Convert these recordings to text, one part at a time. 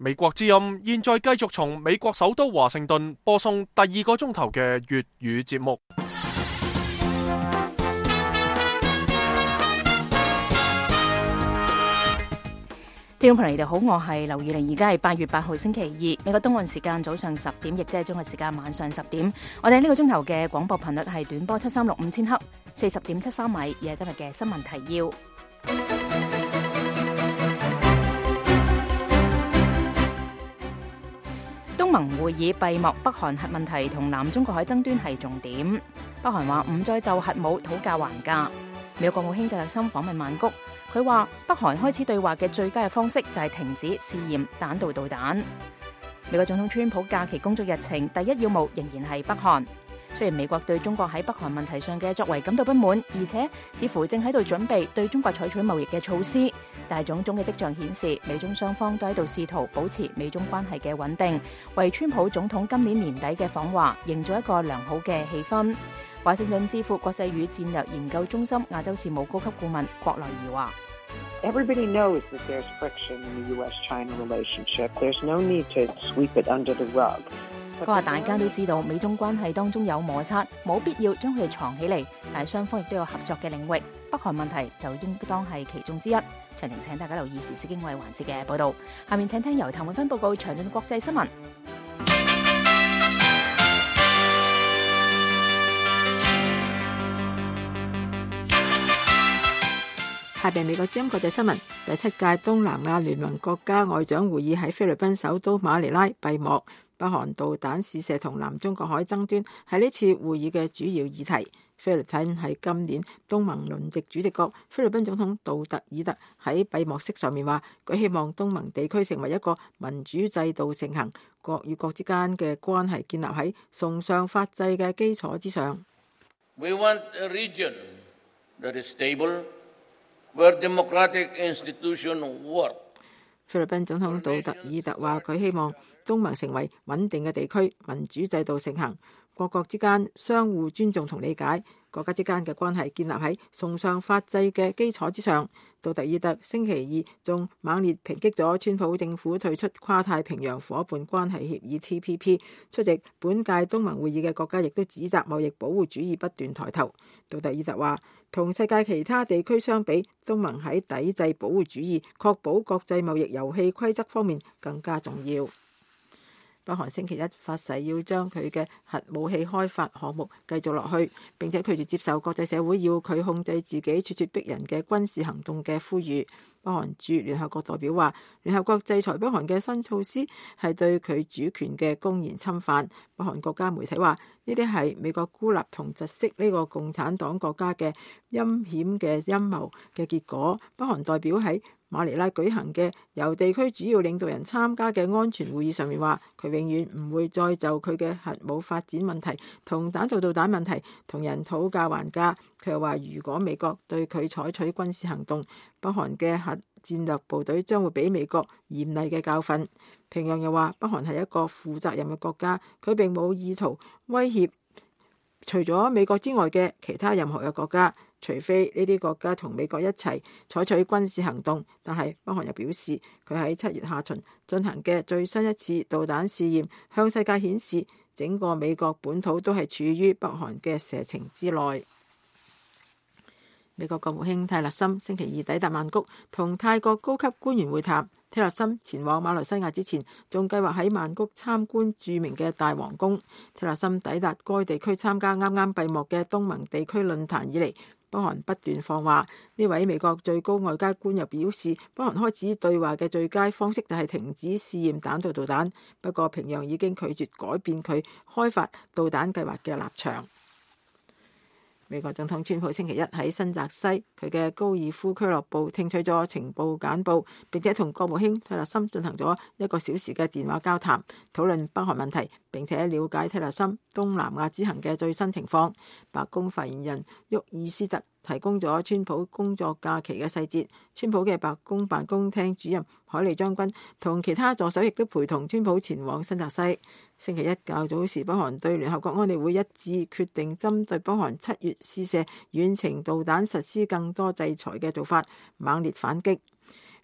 美國之音現在繼續從美國首都華盛頓播送第2個鐘頭嘅粵語節目。 聽眾朋友，你哋好，我係劉宇玲，而家係8月8號星期二，美國東岸時間早上10點，亦即係中國時間晚上10點。我哋呢個鐘頭嘅廣播頻率係短波7365000赫，40.73米，而係今日嘅新聞提要。東盟會議閉幕，北韓核問題同南中國海爭端係重點。北韓話唔再就核武討價還價。美國國務卿蒂勒森訪問曼谷，佢話北韓開始對話嘅最佳嘅方式就係停止試驗彈道導彈。美國總統川普假期工作日程第一要務仍然係北韓。雖然美國對中國喺北韓問題上嘅作為感到不滿，而且似乎正喺度準備對中國採取貿易嘅措施，但係種種嘅跡象顯示，美中雙方都喺度試圖保持美中關係嘅穩定，為川普總統今年年底嘅訪華營造一個良好嘅氣氛。華盛頓智庫國際與戰略研究中心亞洲事務高級顧問郭來儀話 ：Everybody knows that there's friction in the U.S.-China relationship. There's no need to sweep it under the rug. 佢話大家都知道美中關係當中有摩擦，冇必要將佢哋藏起嚟，但係雙方亦都有合作嘅領域，北韓問題就應當係其中之一。詳情請大家留意時事經緯環節嘅報導。下面請聽由譚永芬報告詳盡國際新聞。 下邊美國之音國際新聞，第7屆東南亞聯盟國家外長會議喺菲律賓首都馬尼拉閉幕。北韓導彈試射同南中國海爭端係呢次會議嘅主要議題。菲律賓係今年東盟輪值主席國，菲律賓總統杜特爾特喺閉幕式上面話，佢希望東盟地區成為一個民主制度盛行，國與國之間嘅關係建立喺崇尚法制嘅基礎之上。 We want a region that is stable, where democratic institutions work. 菲律賓總統杜特爾特話，佢希望東盟成為穩定嘅地區，民主制度盛行，各國之間相互尊重同理解，國家之間嘅關係建立喺崇尚法制嘅基礎之上。杜特爾特星期二仲猛烈抨擊咗川普政府退出跨太平洋夥伴關係協議 TPP。出席本屆東盟會議嘅國家亦都指責貿易保護主義不斷抬頭。杜特爾特話，同世界其他地區相比，東盟喺抵制保護主義、確保國際貿易遊戲規則方面更加重要。北韓星期一發誓要將佢嘅核武器開發項目繼續落去，並且拒絕接受國際社會要佢控制自己咄咄逼人嘅軍事行動嘅呼籲。北韓駐聯合國代表話，聯合國制裁北韓嘅新措施係對佢主權嘅公然侵犯。北韓國家媒體話，呢啲係美國孤立同窒息呢個共產黨國家嘅陰險嘅陰謀嘅結果。北韓代表喺馬尼拉舉行嘅由地區主要領導人參加嘅安全會議上面話，佢永遠唔會再就佢嘅核武發展問題同彈道導彈問題同人討價還價。佢又話，如果美國對佢採取軍事行動，北韓嘅核戰略部隊將會俾美國嚴厲嘅教訓。平壤又話，北韓係一個負責任嘅國家，佢並冇意圖威脅除咗美國之外嘅其他任何嘅國家，除非呢啲國家同美國一齊採取軍事行動。但係北韓又表示，佢喺7月下旬進行嘅最新一次導彈試驗，向世界顯示整個美國本土都係處於北韓嘅射程之內。美國國務卿蒂勒森星期二抵達曼谷，同泰國高級官員會談。蒂勒森前往馬來西亞之前，仲計劃喺曼谷參觀著名嘅大皇宮。蒂勒森抵達該地區參加啱啱閉幕嘅東盟地區論壇以嚟，北韓不斷放話。呢位美國最高外交官又表示，北韓開始對話嘅最佳方式就係停止試驗彈道導彈。不過平壤已經拒絕改變佢開發導彈計劃嘅立場。美國總統川普星期一喺新澤西佢嘅高爾夫俱樂部聽取咗情報簡報，並且同國務卿蒂勒森進行咗1個小時嘅電話交談，討論北韓問題，並且了解蒂勒森東南亞之行嘅最新情況。白宮發言人沃爾斯特提供咗川普工作假期嘅細節。川普嘅白宮辦公廳主任海利將軍同其他助手亦都陪同川普前往新澤西。星期一較早時，北韓對聯合國安理會一致決定針對北韓7月試射遠程導彈實施更多制裁嘅做法，猛烈反擊。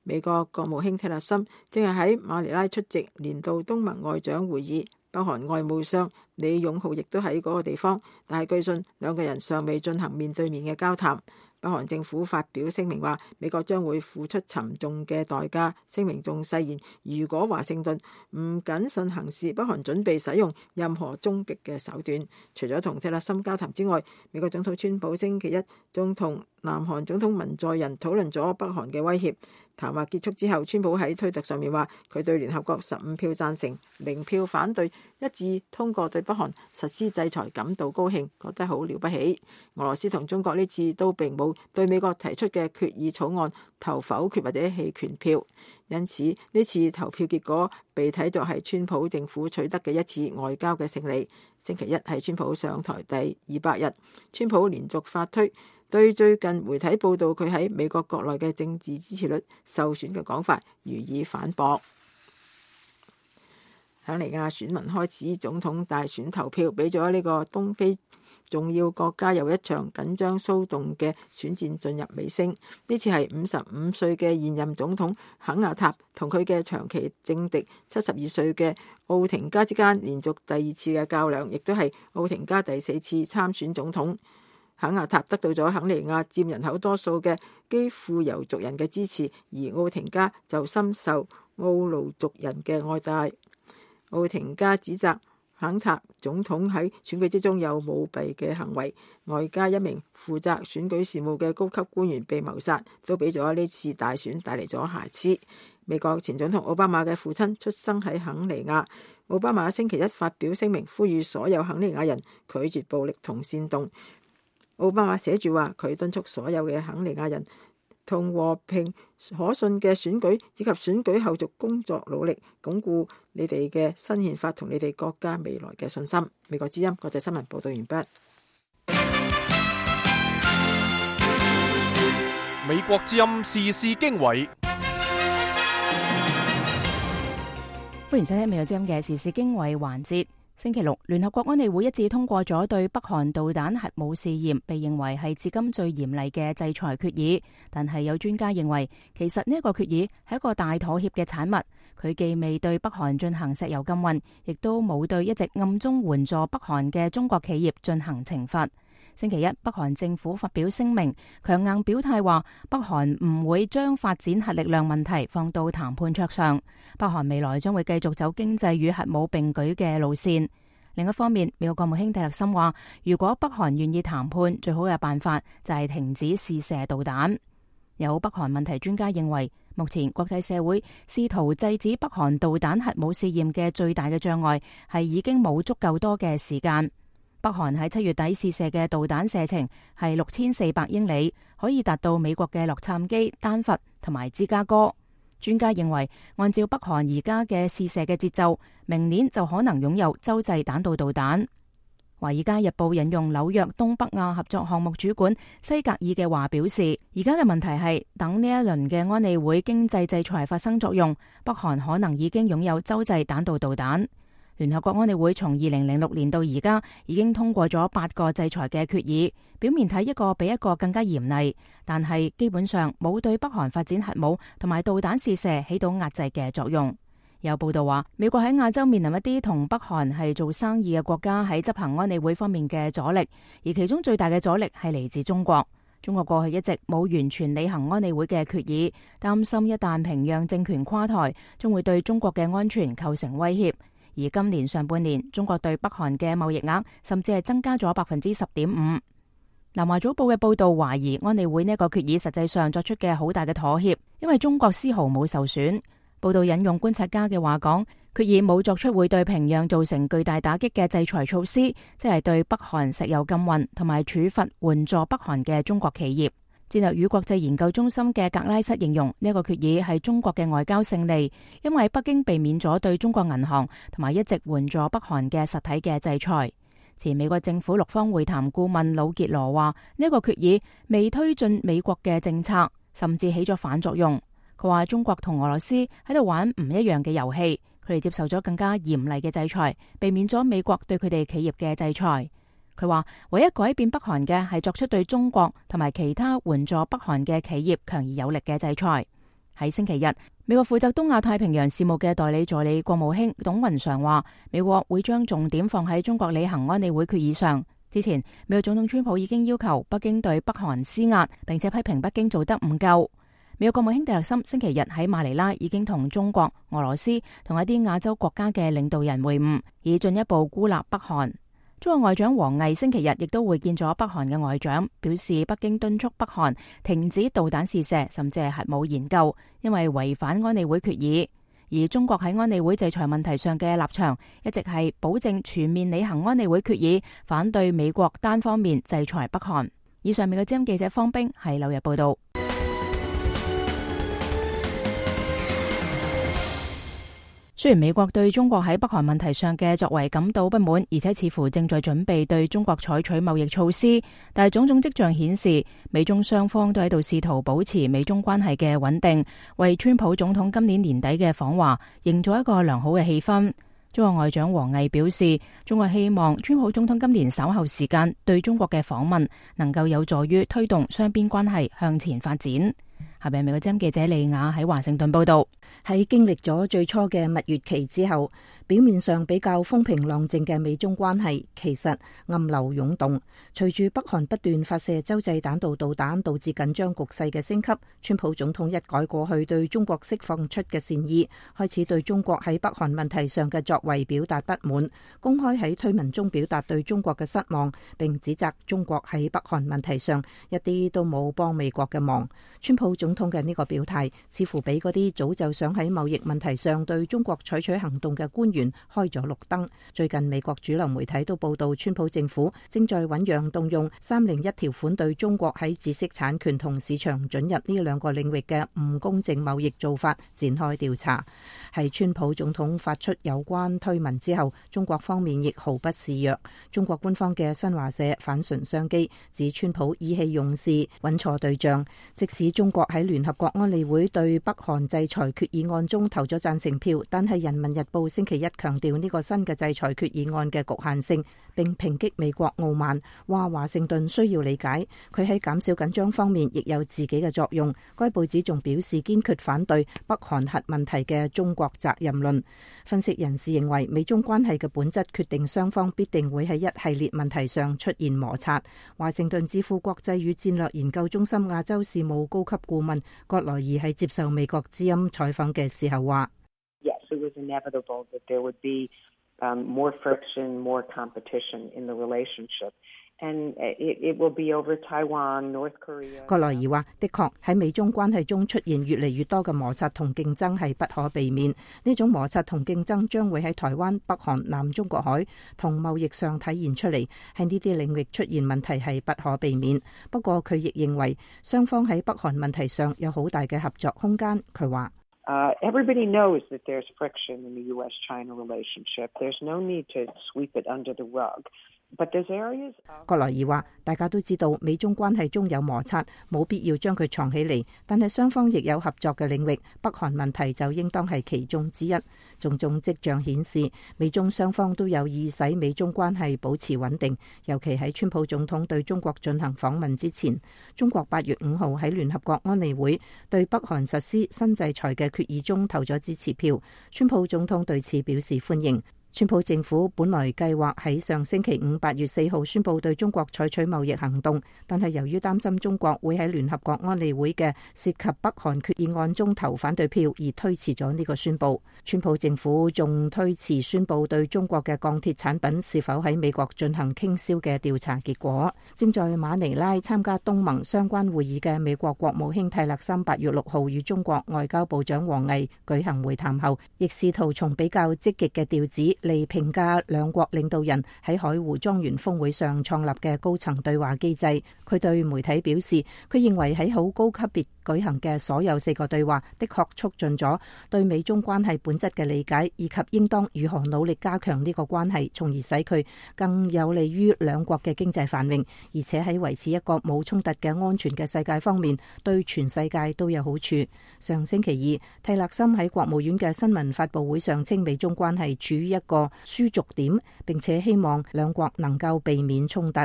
美國國務卿蒂勒森正係喺馬尼拉出席年度東盟外長會議，北韓外務相李勇浩亦都喺嗰個地方，但係據信兩個人尚未進行面對面嘅交談。北韓政府發表聲明話，美國將會付出沉重嘅代價。聲明仲誓言，如果華盛頓唔謹慎行事，北韓準備使用任何終極嘅手段。除咗同蒂勒森交談之外，美國總統川普星期一仲同南韓總統文在寅討論咗北韓嘅威脅。談話結束之後，川普喺推特上面話，佢對聯合國15票贊成、0票反對，一致通過對北韓實施制裁感到高興，覺得好了不起。俄羅斯同中國呢次都並冇對美國提出嘅決議草案投否決或者棄權票，因此呢次投票結果被睇作係川普政府取得嘅一次外交嘅勝利。星期一係川普上台第200日，川普連續發推，對最近媒體報道佢喺美國國內嘅政治支持率受損嘅講法予以反駁。肯尼亞選民開始總統大選投票，俾咗呢個東非重要國家有一場緊張騷動嘅選戰進入尾聲。呢次係55歲嘅現任總統肯亞塔同佢嘅長期政敵72歲嘅奧廷加之間連續第2次嘅較量，亦都係奧廷加第4次參選總統。肯亞塔得到咗肯尼亞佔人口多數嘅基庫尤族人嘅支持，而奧廷加就深受奧盧族人嘅愛戴。奧廷加指責肯塔總統喺選舉之中有舞弊嘅行為，外加一名負責選舉事務嘅高級官員被謀殺，都俾咗呢次大選帶嚟咗瑕疵。美國前總統奧巴馬嘅父親出生喺肯尼亞，奧巴馬星期一發表聲明，呼籲所有肯尼亞人拒絕暴力同煽動。奧巴馬寫住話，佢敦促所有嘅肯尼亞人同和平可信嘅選舉以及選舉後續工作努力，鞏固你哋嘅新憲法同你哋國家未來嘅信心。美國之音國際新聞報道完畢。 美國之音時事經緯， 歡迎收聽美國之音嘅時事經緯環節。星期六，聯合國安理會一致通過咗對北韓導彈核武試驗被認為係至今最嚴厲嘅制裁決議，但係有專家認為，其實呢一個決議係一個大妥協嘅產物，佢既未對北韓進行石油禁運，亦都冇對一直暗中援助北韓嘅中國企業進行懲罰。星期一，北韓政府發表聲明，強硬表態話北韓唔會將發展核力量問題放到談判桌上，北韓未來將會繼續走經濟與核武並舉嘅路線。另一方面，美國國務卿蒂勒森話，如果北韓願意談判，最好嘅辦法就係停止試射導彈。有北韓問題專家認為，目前國際社會試圖制止北韓導彈核武試驗嘅最大嘅障礙係已經冇足夠多嘅時間。北韓喺7月底試射嘅導彈射程係6400英里，可以達到美國嘅洛杉磯、丹佛同埋芝加哥。專家認為，按照北韓而家嘅試射嘅節奏，明年就可能擁有洲際彈道導彈。華爾街日報引用紐約東北亞合作項目主管西格爾嘅話表示，而家嘅問題係等呢一輪嘅安理會經濟制裁發生作用，北韓可能已經擁有洲際彈道導彈。聯合國安理會從2006年到而家已經通過咗8個制裁嘅決議，表面睇一個比一個更加嚴厲，但係基本上冇對北韓發展核武同埋導彈試射起到壓制嘅作用。有報道話，美國喺亞洲面臨一啲同北韓係做生意嘅國家喺執行安理會方面嘅阻力，而其中最大嘅阻力係嚟自中國。中國過去一直冇完全履行安理會嘅決議，擔心一旦平壤政權垮台，將會對中國嘅安全構成威脅。而今年上半年，中國對北韓嘅貿易額甚至係增加咗10.5%。南華早報嘅報道懷疑安理會呢個決議實際上作出嘅好大嘅妥協，因為中國絲毫冇受損。報道引用觀察家嘅話講，決議冇作出會對平壤造成巨大打擊嘅制裁措施，即係對北韓石油禁運同埋處罰援助北韓嘅中國企業。戰略與國際研究中心嘅格拉瑟形容呢個決議係中國嘅外交勝利，因為北京避免咗對中國銀行同埋一直援助北韓嘅實體嘅制裁。前美國政府六方會談顧問魯傑羅話，呢個決議未推進美國嘅政策，甚至起咗反作用。佢話中國同俄羅斯喺度玩唔一樣嘅遊戲，佢哋接受咗更加嚴厲嘅制裁，避免咗美國對佢哋企業嘅制裁。佢話唯一改變北韓嘅係作出對中國同埋其他援助北韓嘅企業強而有力嘅制裁。 喺星期日，美國負責東亞太平洋事務嘅代理助理國務卿董雲常話，美國會將重點放喺中國履行安理會決議上。之前，美國總統川普已經要求北京對北韓施壓，並且批評北京做得唔夠。美國國務卿蒂勒森星期日喺馬尼拉已經同中國、俄羅斯同一啲亞洲國家嘅領導人會晤，以進一步孤立北韓。中國外長王毅星期日亦都會見咗北韓嘅外長，表示北京敦促北韓停止導彈試射，甚至係核武研究，因為違反安理會決議。而中國喺安理會制裁問題上嘅立場，一直係保證全面履行安理會決議，反對美國單方面制裁北韓。以上美國之音記者方冰喺紐約報道。雖然美國對中國喺北韓問題上嘅作為感到不滿，而且似乎正在準備對中國採取貿易措施，但係種種跡象顯示，美中雙方都喺度試圖保持美中關係嘅穩定，為川普總統今年年底嘅訪華營造一個良好嘅氣氛。中國外長王毅表示，中國希望川普總統今年稍後時間對中國嘅訪問能夠有助於推動雙邊關係向前發展。下邊美國之音記者利亞喺華盛頓報道。 喺經歷咗最初嘅蜜月期之後，表面上比較風平浪靜嘅美中關係其實暗流湧動。隨住北韓不斷發射洲際彈道導彈，導致緊張局勢嘅升級，川普總統一改過去對中國釋放出嘅善意，開始對中國喺北韓問題上嘅作為表達不滿，公開喺推文中表達對中國嘅失望，並指責中國喺北韓問題上一啲都冇幫美國嘅忙。川普總統嘅呢個表態似乎俾嗰啲早就想喺貿易問題上對中國採取行動嘅官員開咗綠燈。最近美國主流媒體都報道，川普政府正在醞釀動用301條款對中國喺知識產權同市場准入呢兩個領域嘅唔公正貿易做法展開調查。喺川普總統發出有關推文之後，中國方面亦毫不示弱。中國官方嘅新華社反唇相譏，指川普意氣用事，揾錯對象。即使中國喺聯合國安理會對北韓制裁決議案中投咗贊成票，但係人民日報星期一強調呢個新嘅制裁決議案嘅局限性，並抨擊美國傲慢，話華盛頓需要理解佢喺減少緊張方面亦有自己嘅作用。該報紙仲表示堅決反對北韓核問題嘅中國責任論。分析人士認為，美中關係嘅本質決定雙方必定會喺一系列問題上出現摩擦。華盛頓智庫國際與戰略研究中心亞洲事務高級顧問葛萊爾喺接受美國之音採訪嘅時候話 ：Yes, it was inevitable that there would be more friction, more competition in the relationship. And it will be over Taiwan, North Korea. 葛萊爾話：的確喺美中關係中出現越嚟越多嘅摩擦同競爭係不可避免。呢種摩擦同競爭將會喺台灣、北韓、南中國海同貿易上體現出嚟。喺呢啲領域出現問題係不可避免。不過佢亦認為雙方喺北韓問題上有好大嘅合作空間。佢話 ：Everybody knows that there's friction in the U.S.-China relationship. There's no need to sweep it under the rug. 葛萊爾話：大家都知道美中關係中有摩擦，冇必要將佢藏起嚟。但係雙方亦有合作嘅領域，北韓問題就應當係其中之一。種種跡象顯示，美中雙方都有意使美中關係保持穩定。尤其喺川普總統對中國進行訪問之前，中國8月5號喺聯合國安理會對北韓實施新制裁嘅決議中投咗支持票。川普總統對此表示歡迎。川普政府本來計劃喺上星期五8月4號宣布對中國採取貿易行動，但係由於擔心中國會喺聯合國安理會嘅涉及北韓決議案中投反對票，而推遲咗呢個宣布。川普政府仲推遲宣布對中國嘅鋼鐵產品是否喺美國進行傾銷嘅調查結果。正在馬尼拉參加東盟相關會議嘅美國國務卿蒂勒森8月6號與中國外交部長王毅舉行會談後，亦試圖從比較積極嘅調子嚟評價兩國領導人喺海湖莊園峰會上創立嘅高層對話機制。佢對媒體表示，佢認為喺好高級別舉行嘅所有4個對話的確促進咗對美中關係本質嘅理解，以及應當如何努力加強呢個關係，從而使佢更有利於兩國嘅經濟繁榮，而且喺維持一個冇衝突嘅安全嘅世界方面，對全世界都有好處。上星期二，蒂勒森喺國務院嘅新聞發佈會上稱，美中關係處於一個輸逐點，並且希望兩國能夠避免衝突。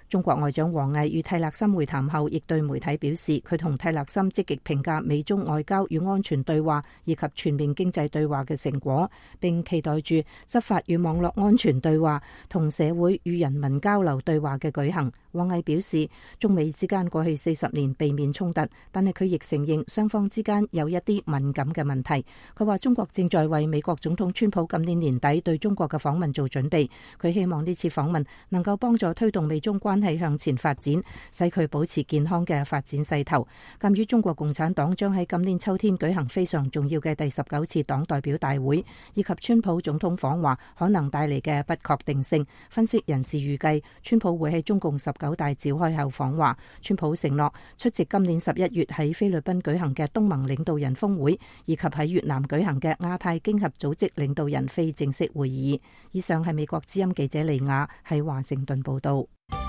中國外長王毅與蒂勒森會談後，亦對媒體表示，佢同蒂勒森積極評價美中外交與安全對話以及全面經濟對話嘅成果，並期待住執法與網絡安全對話同社會與人民交流對話嘅舉行。王毅表示，中美之間過去40年避免衝突，但係佢亦承認雙方之間有一啲敏感嘅問題。佢話中國正在為美國總統川普今年年底對中國嘅訪問做準備，佢希望呢次訪問能夠幫助推動美中關係向前發展，使佢保持健康嘅發展勢頭。鑒於中國共產黨將喺今年秋天舉行非常重要嘅第19次黨代表大會，以及川普總統訪華可能帶嚟嘅不確定性，分析人士預計川普會喺中共19大召開後訪華。川普承諾出席今年11月喺菲律賓舉行嘅東盟領導人峰會，以及喺越南舉行嘅亞太經合組織領導人非正式會議。以上係美國之音記者利亞喺華盛頓報道。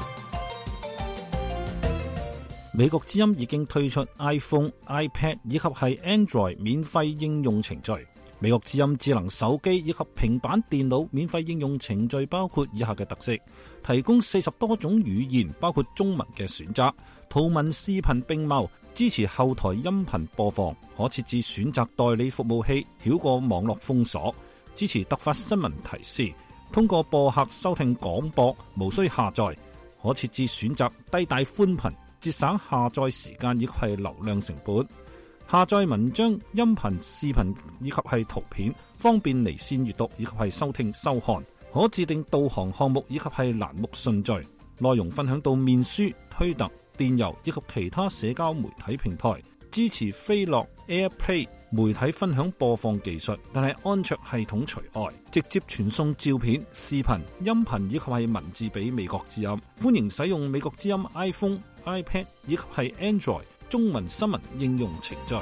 美國之音已經推出 iPhone、iPad 以及係 Android 免費應用程序。美國之音智能手機以及平板電腦免費應用程序包括以下嘅特色：提供40多種語言，包括中文嘅選擇，圖文視頻並茂，支持後台音頻播放，可設置選擇代理服務器，繞過網絡封鎖，支持突發新聞提示，通過播客收聽廣播，無需下載，可設置選擇低帶寬頻，節省下載時間以及係流量成本。下載文章、音頻、視頻以及係圖片，方便離線閱讀以及係收聽收看。可自定導航項目以及係欄目順序。內容分享到面書、推特、電郵以及其他社交媒體平台。支持飛樂 AirPlay 媒體分享播放技術，但係安卓系統除外。直接傳送照片、視頻、音頻以及係文字俾美國之音。歡迎使用美國之音 iPhone、iPad 以及係 Android中文新聞應用程序。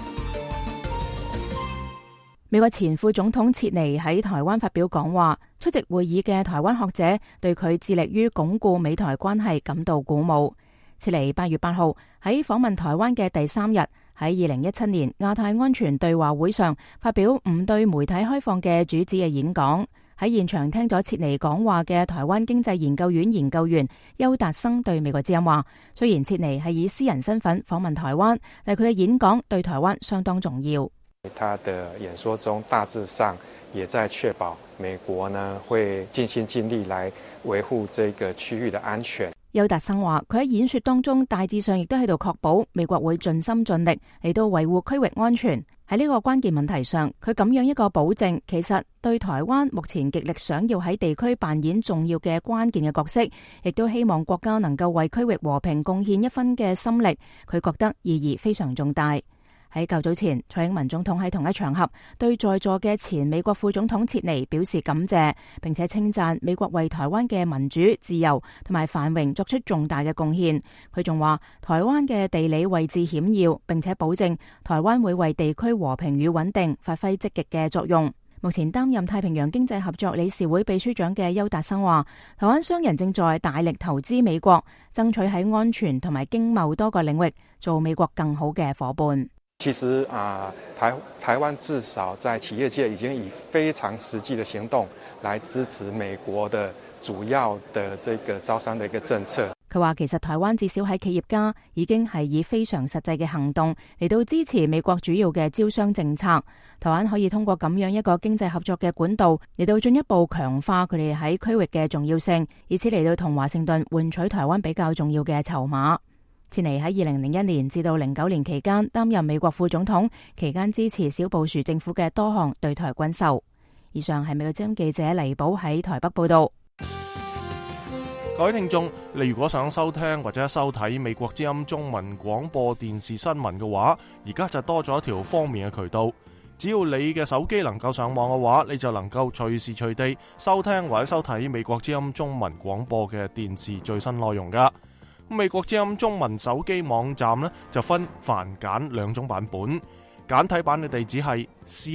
美國前副總統切尼喺台灣發表講話，出席會議嘅台灣學者對佢致力於鞏固美台關係感到鼓舞。切尼8月8號喺訪問台灣嘅第3日，喺2017年亞太安全對話會上發表唔對媒體開放嘅主旨嘅演講。喺現場聽咗切尼講話嘅台灣經濟研究院研究員邱達生對美國之音話，雖然切尼係以私人身份訪問台灣，但佢嘅演講對台灣相當重要。 他的演說中大致上也在確保美國呢會盡心盡力來維護這個區域的安全。 邱達生話，佢喺演說當中大致上亦都喺度確保美國會盡心盡力嚟到維護區域安全。喺呢個關鍵問題上，佢咁樣一個保證，其實對台灣目前極力想要喺地區扮演重要嘅關鍵嘅角色，亦都希望國家能夠為區域和平貢獻一分嘅心力，佢覺得意義非常重大。喺較早前，蔡英文總統喺同一場合對在座嘅前美國副總統切尼表示感謝，並且稱讚美國為台灣嘅民主、自由同埋繁榮作出重大嘅貢獻。佢仲話台灣嘅地理位置險要，並且保證台灣會為地區和平與穩定發揮積極嘅作用。目前擔任太平洋經濟合作理事會秘書長嘅邱達生話，台灣商人正在大力投資美國，爭取喺安全同埋經貿多個領域做美國更好嘅夥伴。 其實台灣至少在企業界已經以非常實際的行動來支持美國的主要的這個招商的一個政策。 佢話其實台灣至少喺企業家已經係以非常實際嘅行動嚟到支持美國主要嘅招商政策。台灣可以通過咁樣一個經濟合作嘅管道嚟到進一步強化佢哋喺區域嘅重要性，以此嚟到同華盛頓換取台灣比較重要嘅籌碼。切尼喺2001年至到09年期間擔任美國副總統，期間支持小布殊政府嘅多項對台軍售。以上係美國之音記者黎寶喺台北報道。 各位聽眾，你如果想收聽或者收睇美國之音中文廣播電視新聞嘅話，而家就多咗一條方便嘅渠道。只要你嘅手機能夠上網嘅話，你就能夠隨時隨地收聽或者收睇美國之音中文廣播嘅電視最新內容噶。美國之音中文手機網站呢，就分繁簡兩種版本，簡體版嘅地址係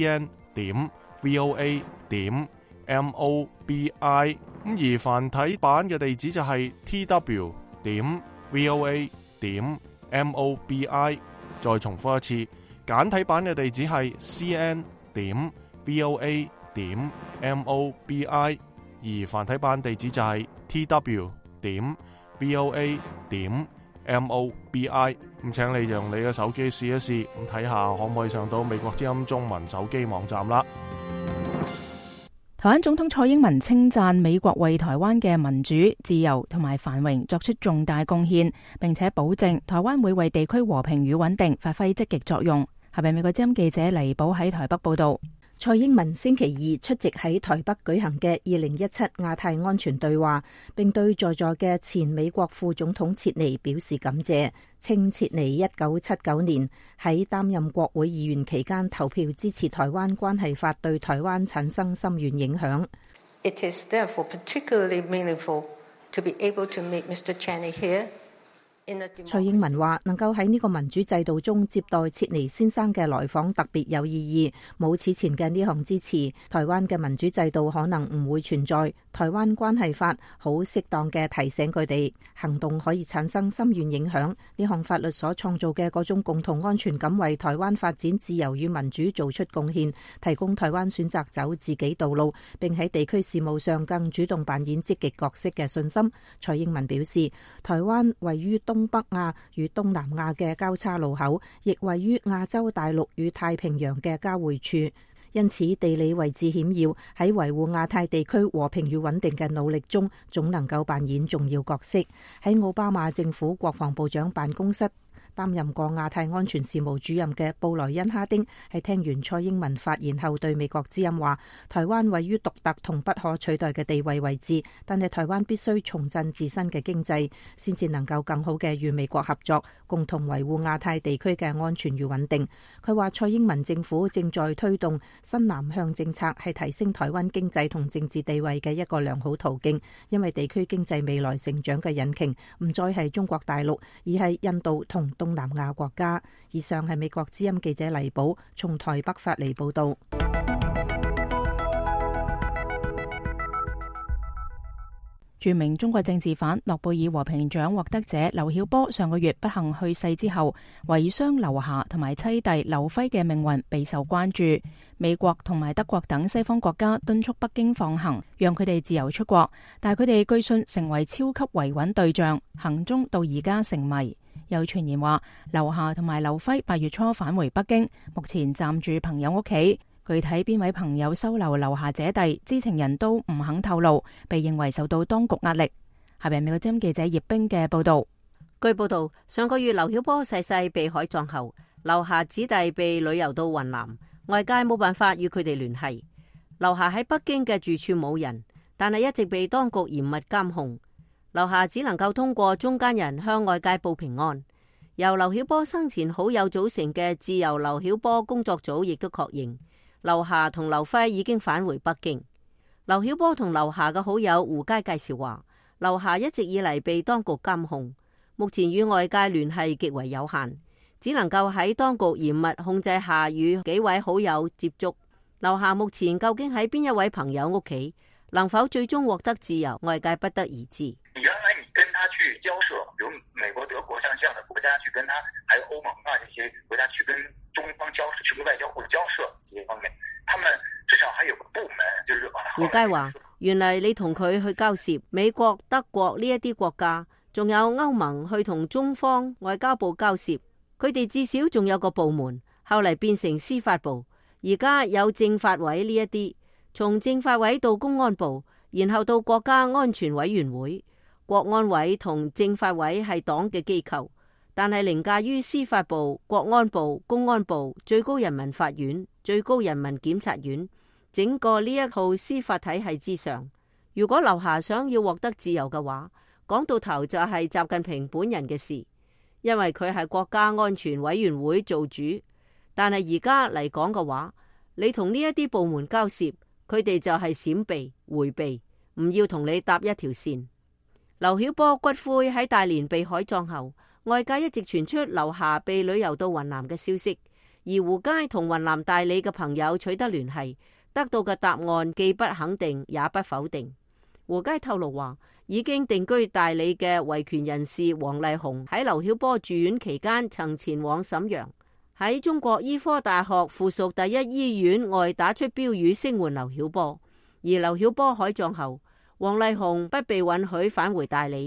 cn.voa.mobi， 而繁體版嘅地址就係 tw.voa.mobi。 再重複一次，簡體版嘅地址係 cn.voa.mobi， 而繁體版地址就係 tw.voa.mobi。 VOA.mobi。咁請你用你嘅手機試一試，咁睇下可唔可以上到美國之音中文手機網站啦。 台灣總統蔡英文稱讚美國為台灣嘅民主、自由同埋繁榮作出重大貢獻，並且保證台灣會為地區和平與穩定發揮積極作用。下邊美國之音記者黎寶喺台北報道。 蔡英文星期二出席喺台北舉行嘅2017亞太安全對話，並對在座嘅前美國副總統切尼表示感謝，稱切尼1979年喺擔任國會議員期間投票支持台灣關係法，對台灣產生深遠影響。 It is therefore particularly meaningful to be able to meet Mr. Cheney here. 蔡英文話：能夠喺呢個民主制度中接待切尼先生嘅來訪特別有意義，冇此前嘅呢項支持，台灣嘅民主制度可能唔會存在。台灣關係法好適當嘅提醒佢哋，行動可以產生深遠影響。呢項法律所創造嘅嗰種共同安全感，為台灣發展自由與民主做出貢獻，提供台灣選擇走自己道路，並喺地區事務上更主動扮演積極角色嘅信心。蔡英文表示，台灣位於東北亞與東南亞嘅交叉路口，亦位於亞洲大陸與太平洋嘅交匯處，因此地理位置險要，喺維護亞太地區和平與穩定嘅努力中，總能夠扮演重要角色。喺奧巴馬政府國防部長辦公室擔任過亞太安全事務主任嘅布萊恩哈丁喺聽完蔡英文發言後，對美國之音話：台灣位於獨特同不可取代嘅地位位置，但係台灣必須重振自身嘅經濟，先至能夠更好嘅與美國合作，共同維護亞太地區嘅安全與穩定。佢話蔡英文政府正在推動新南向政策，係提升台灣經濟同政治地位嘅一個良好途徑，因為地區經濟未來成長嘅引擎唔再係中國大陸，而係印度同東南亞國家。以上係美國之音記者黎寶從台北發嚟報道。 著名中國政治犯諾貝爾和平獎獲得者劉曉波上個月不幸去世之後，遺孀劉霞同埋妻弟劉輝嘅命運備受關注。美國同埋德國等西方國家敦促北京放行，讓佢哋自由出國，但係佢哋據信成為超級維穩對象，行蹤到而家成謎。有傳言話劉霞同埋劉輝8月初返回北京，目前暫住朋友屋企。具體邊位朋友收留劉霞姐弟，知情人都唔肯透露，被認為受到當局壓力。下邊美國之音記者葉冰嘅報道。 據報道，上個月劉曉波逝世被海葬後，劉霞子弟被旅遊到雲南，外界冇辦法與佢哋聯繫。劉霞喺北京嘅住處冇人，但係一直被當局嚴密監控。劉霞只能夠通過中間人向外界報平安。由劉曉波生前好友組成嘅自由劉曉波工作組亦都確認，劉霞同劉輝已經返回北京。劉曉波同劉霞嘅好友胡佳介紹話，劉霞一直以嚟被當局監控，目前與外界聯繫極為有限，只能夠喺當局嚴密控制下與幾位好友接觸。劉霞目前究竟喺邊一位朋友屋企，能否最終獲得自由，外界不得而知。 原來你跟他去交涉，比如美國、德國像這樣的國家去跟他，還有歐盟啊這些國家去跟中方交涉，去跟外交部交涉這些方面，他們至少還有個部門，就是胡佳話，原來你同佢去交涉，美國、德國呢一啲國家，仲有歐盟去同中方外交部交涉，佢哋至少仲有個部門，後嚟變成司法部，而家有政法委呢一啲，從政法委到公安部，然後到國家安全委員會。國安委同政法委係黨嘅機構，但係凌駕於司法部、國安部、公安部、最高人民法院、最高人民檢察院整個呢一套司法體系之上。如果劉霞想要獲得自由嘅話，講到頭就係習近平本人嘅事，因為佢係國家安全委員會做主。但係而家嚟講嘅話，你同呢一啲部門交涉，佢哋就係閃避、迴避，唔要同你搭一條線。劉曉波骨灰喺大連被海葬後，外界一直傳出劉霞被旅遊到雲南嘅消息，而胡佳同雲南大理嘅朋友取得聯繫，得到嘅答案既不肯定也不否定。胡佳透露話，已經定居大理嘅維權人士王麗紅喺劉曉波住院期間曾前往瀋陽，喺中國醫科大學附屬第一醫院外打出標語聲援劉曉波。而劉曉波海葬後，王麗紅不被允許返回大理，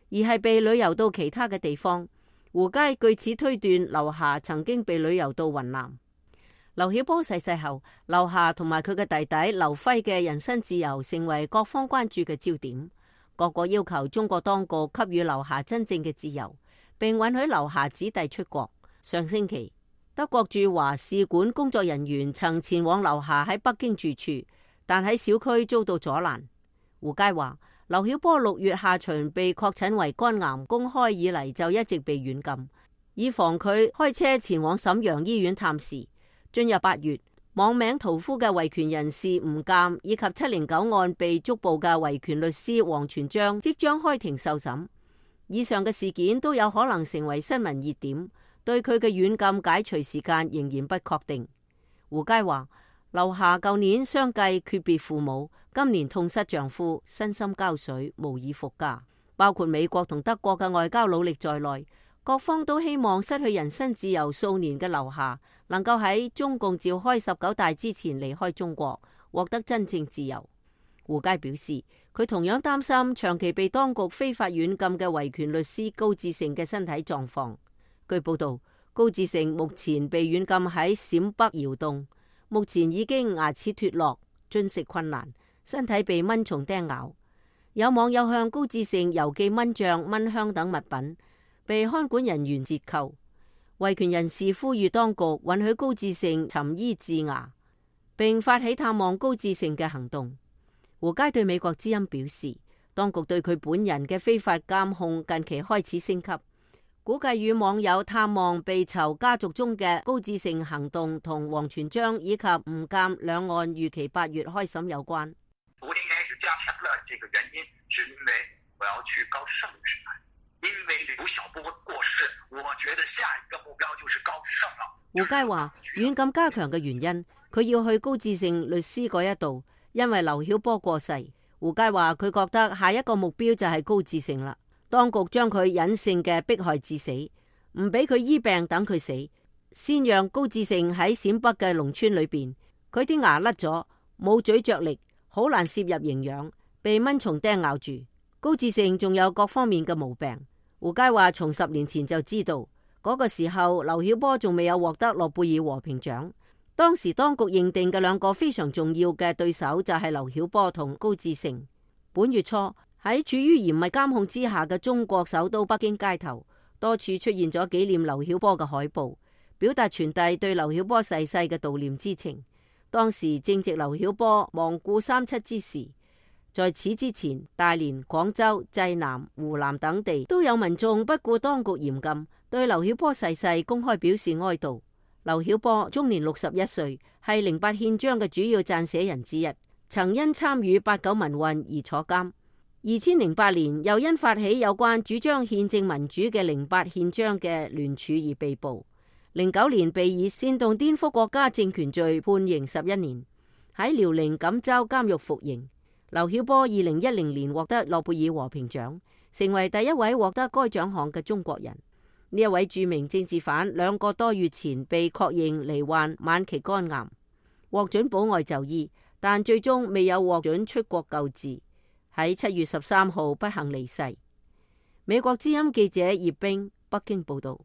而係被旅遊到其他嘅地方。胡佳據此推斷，劉霞曾經被旅遊到雲南。劉曉波逝世後，劉霞同埋佢嘅弟弟劉輝嘅人身自由成為各方關注嘅焦點。各國要求中國當局給予劉霞真正嘅自由，並允許劉霞子弟出國。上星期，德國駐華使館工作人員曾前往劉霞喺北京住處，但喺小區遭到阻攔。胡佳話，劉曉波6月下旬被確診為肝癌，公開以嚟就一直被軟禁，以防佢開車前往瀋陽醫院探視。進入8月，網名屠夫嘅維權人士吳鑑以及709案被捉捕嘅維權律師王全璋即將開庭受審。以上嘅事件都有可能成為新聞熱點，對佢嘅軟禁解除時間仍然不確定。胡佳話，劉霞舊年相繼訣別父母，今年痛失丈夫，身心交瘁，無以復加。包括美國同德國嘅外交努力在內，各方都希望失去人身自由數年嘅劉霞能夠喺中共召開19大之前離開中國，獲得真正自由。胡佳表示，佢同樣擔心長期被當局非法軟禁嘅維權律師高志盛嘅身體狀況。據報道，高志盛目前被軟禁喺陝北窯洞，目前已經牙齒脫落，進食困難，身體被蚊蟲叮咬。有網友向高志盛郵寄蚊帳、蚊香等物品，被看管人員折扣。維權人士呼籲當局允許高志盛尋醫治牙，並發起探望高志盛嘅行動。胡佳對美國之音表示，當局對佢本人嘅非法監控近期開始升級，估計與網友探望被囚家族中嘅高志盛行動同王全璋以及吳鑑兩案預期8月開審有關。 昨天應該是加強了，這個原因是因為我要去高志勝律師那裡。因為劉曉波過世，我覺得下一個目標就是高志勝了。 胡佳話，軟禁加強嘅原因，佢要去高志勝律師嗰一度，因為劉曉波過世。胡佳話，佢覺得下一個目標就係高志勝啦。當局將佢隱性嘅迫害致死，唔俾佢醫病等佢死，先讓高志勝喺陝北嘅農村裏邊，佢啲牙甩咗，冇咀嚼力，好難攝入營養，被蚊蟲叮咬住。高志勝仲有各方面嘅毛病。胡佳話，從10年前就知道，嗰個時候劉曉波仲未有獲得諾貝爾和平獎。當時當局認定嘅2個非常重要嘅對手就係劉曉波同高志勝。本月初喺處於嚴密監控之下嘅中國首都北京街頭，多處出現咗紀念劉曉波嘅海報，表達傳遞對劉曉波逝世嘅悼念之情。當時正值劉曉波亡故37之時。在此之前，大連、廣州、濟南、湖南等地都有民眾不顧當局嚴禁，對劉曉波逝世公開表示哀悼。劉曉波終年61歲，係08憲章嘅主要撰寫人之一，曾因參與89民運而坐監。2008年又因發起有關主張憲政民主嘅08憲章嘅聯署而被捕。09年被以煽動顛覆國家政權罪判刑11年，喺遼寧錦州監獄服刑。劉曉波2010年獲得諾貝爾和平獎，成為第一位獲得該獎項嘅中國人。呢一位著名政治犯2個多月前被確認罹患晚期肝癌，獲准保外就醫，但最終未有獲准出國救治，喺7月13號不幸離世。美國之音記者葉冰北京報道。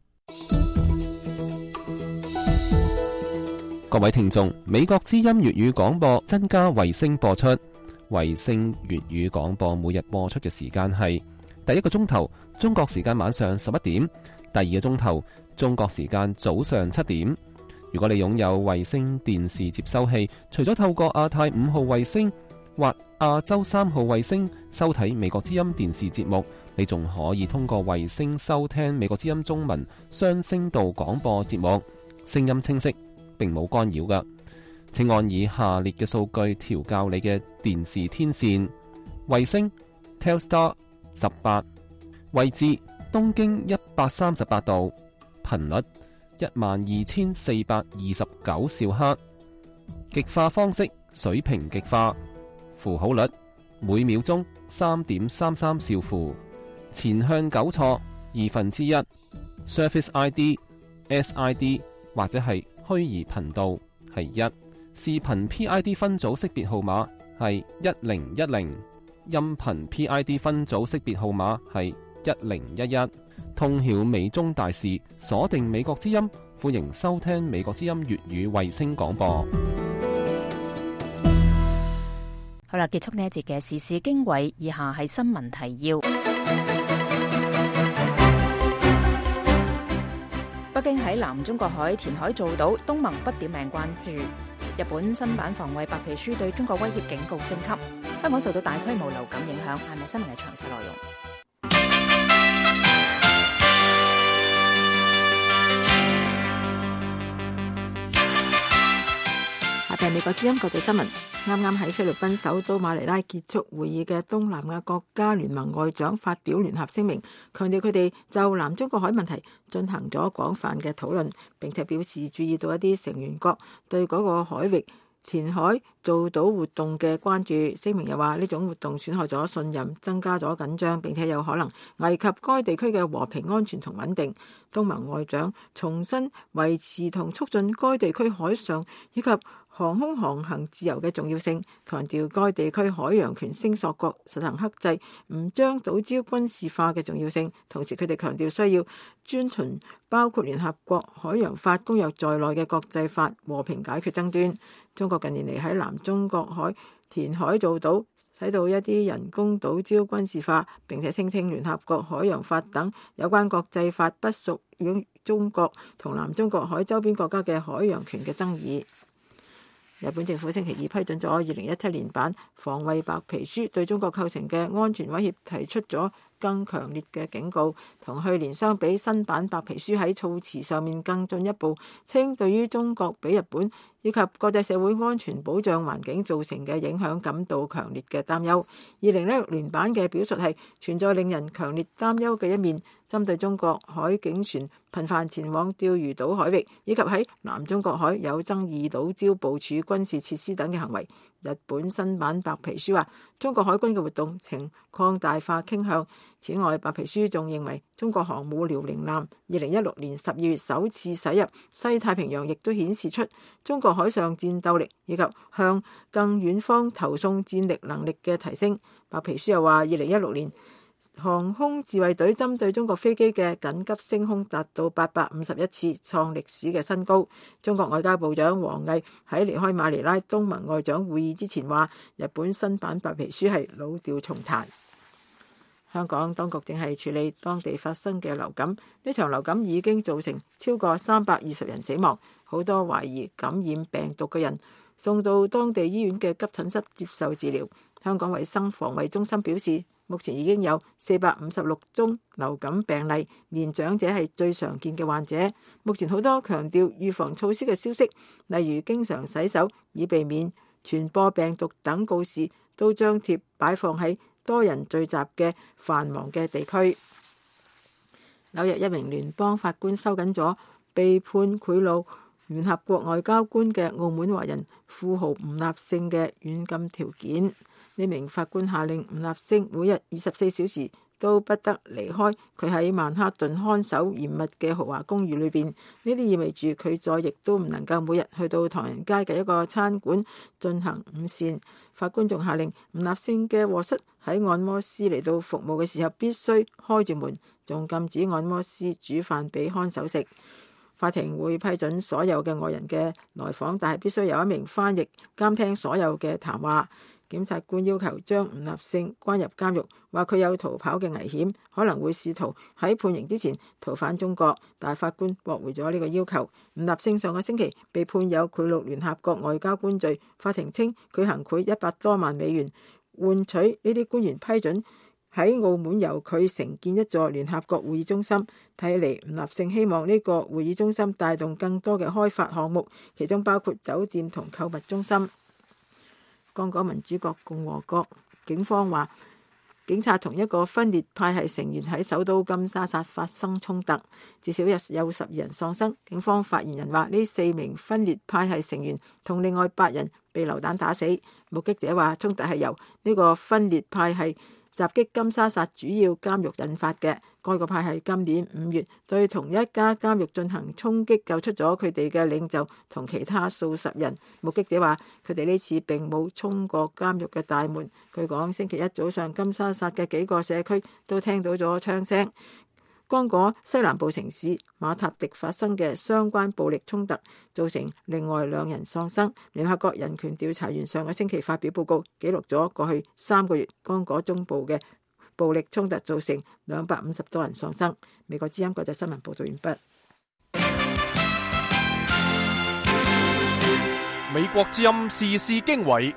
各位聽眾，美國之音粵語廣播增加衛星播出。衛星粵語廣播每日播出嘅時間係第1個鐘頭中國時間晚上11點，第2個鐘頭中國時間早上7點。如果你擁有衛星電視接收器，除咗透過亞太5號衛星或亞洲3號衛星收睇美國之音電視節目，你仲可以通過衛星收聽美國之音中文雙聲道廣播節目，聲音清晰，並冇干擾㗎。請按以下列嘅數據調校你嘅電視天線：衛星 Telstar 18，位置東經138度，頻率12429兆赫，極化方式水平極化，符號率每秒鐘3.33兆符，前向糾錯1/2， Surface ID SID 或者係虛擬頻道係1。視頻 PID 分組識別號碼係1010，音頻 PID 分組識別號碼係 1011，通曉美中大事，鎖定美國之音，歡迎收聽美國之音粵語衛星廣播。 好啦，結束呢一節嘅時事經緯，以下係新聞提要。北京喺南中國海填海造島，東盟不點名關注。日本新版防衛白皮書對中國威脅警告升級。香港受到大規模流感影響，係咪新聞嘅詳細內容？ 下邊美國之音國際新聞。啱啱喺菲律賓首都馬尼拉結束會議嘅東南亞國家聯盟外長發表聯合聲明，強調佢哋就南中國海問題進行咗廣泛嘅討論，並且表示注意到一啲成員國對嗰個海域填海造島活動嘅關注。聲明又話呢種活動損害咗信任，增加咗緊張，並且有可能危及該地區嘅和平安全同穩定。東盟外長重申維持同促進該地區海上以及航空航行自由嘅重要性，強調該地區海洋權聲索國實行克制，唔將島礁軍事化嘅重要性。同時，佢哋強調需要遵循包括聯合國海洋法公約在內嘅國際法，和平解決爭端。中國近年嚟喺南中國海填海造島，使到一啲人工島礁軍事化，並且聲稱聯合國海洋法等有關國際法不屬於中國同南中國海周邊國家嘅海洋權嘅爭議。日本政府星期二批准咗2017年版防衛白皮書，對中國構成嘅安全威脅提出咗更強烈嘅警告。同去年相比，新版白皮書喺措辭上面更進一步，稱對於中國比日本以及國際社會安全保障環境造成嘅影響感到強烈嘅擔憂。2016年版嘅表述係存在令人強烈擔憂嘅一面，針對中國海警船頻繁前往釣魚島海域以及喺南中國海有爭議島礁部署軍事設施等嘅行為。日本新版白皮書話，中國海軍嘅活動呈擴大化傾向。此外，白皮書仲認為中國航母遼寧艦2016年12月首次駛入西太平洋，亦都顯示出中國海上戰鬥力以及向更遠方投送戰力能力嘅提升。白皮書又話，2016年航空自衛隊針對中國飛機嘅緊急升空達到851次，創歷史嘅新高。中國外交部長王毅喺離開馬尼拉東盟外長會議之前話，日本新版白皮書係老調重彈。香港當局正係處理當地發生嘅流感，呢場流感已經造成超過320人死亡，好多懷疑感染病毒嘅人送到當地醫院嘅急診室接受治療。香港衛生防衛中心表示，目前已經有456宗流感病例，年長者係最常見嘅患者。目前好多強調預防措施嘅消息，例如經常洗手以避免傳播病毒等告示，都張貼擺放喺多人聚集嘅繁忙嘅地區。紐約一名聯邦法官收緊咗被判賄賂聯合國外交官嘅澳門華人富豪吳立勝嘅軟禁條件。呢名法官下令吳立勝每日24小時都不得離開佢喺曼哈頓看守嚴密嘅豪華公寓裏邊。呢啲意味住佢再亦都唔能夠每日去到唐人街嘅一個餐館進行午膳。法官仲下令吳立勝嘅臥室喺按摩師嚟到服務嘅時候必須開住門，仲禁止按摩師煮飯俾看守食。法庭會批准所有嘅外人嘅來訪，但係必須有一名翻譯監聽所有嘅談話。檢察官要求將吳立勝關入監獄，話佢有逃跑嘅危險，可能會試圖喺判刑之前逃返中國，但法官駁回咗呢個要求。吳立勝上個星期被判有賄賂聯合國外交官罪，法庭稱佢行賄100多萬美元，換取呢啲官員批准喺澳門由佢承建一座聯合國會議中心。睇嚟吳立勝希望呢個會議中心帶動更多嘅開發項目，其中包括酒店同購物中心。剛果民主國共和國警方話，警察同一個分裂派系成員喺首都金沙薩發生衝突，至少有12人喪生。警方發言人話，呢4名分裂派系成員同另外8人被流彈打死。目擊者話，衝突係由呢個分裂派系襲擊金沙薩主要監獄引發嘅。該個派系今年5月對同一家監獄進行衝擊，救出咗佢哋嘅領袖同其他數十人。目擊者話，佢哋呢次並冇衝過監獄嘅大門。據講，星期一早上金沙薩嘅幾個社區都聽到咗槍聲。剛果西南部城市馬塔迪發生嘅相關暴力衝突，造成另外2人喪生。聯合國人權調查員上個星期發表報告，記錄咗過去3個月剛果中部嘅暴力衝突造成250多人喪生。美國之音國際新聞報道完畢。 美國之音時事經緯，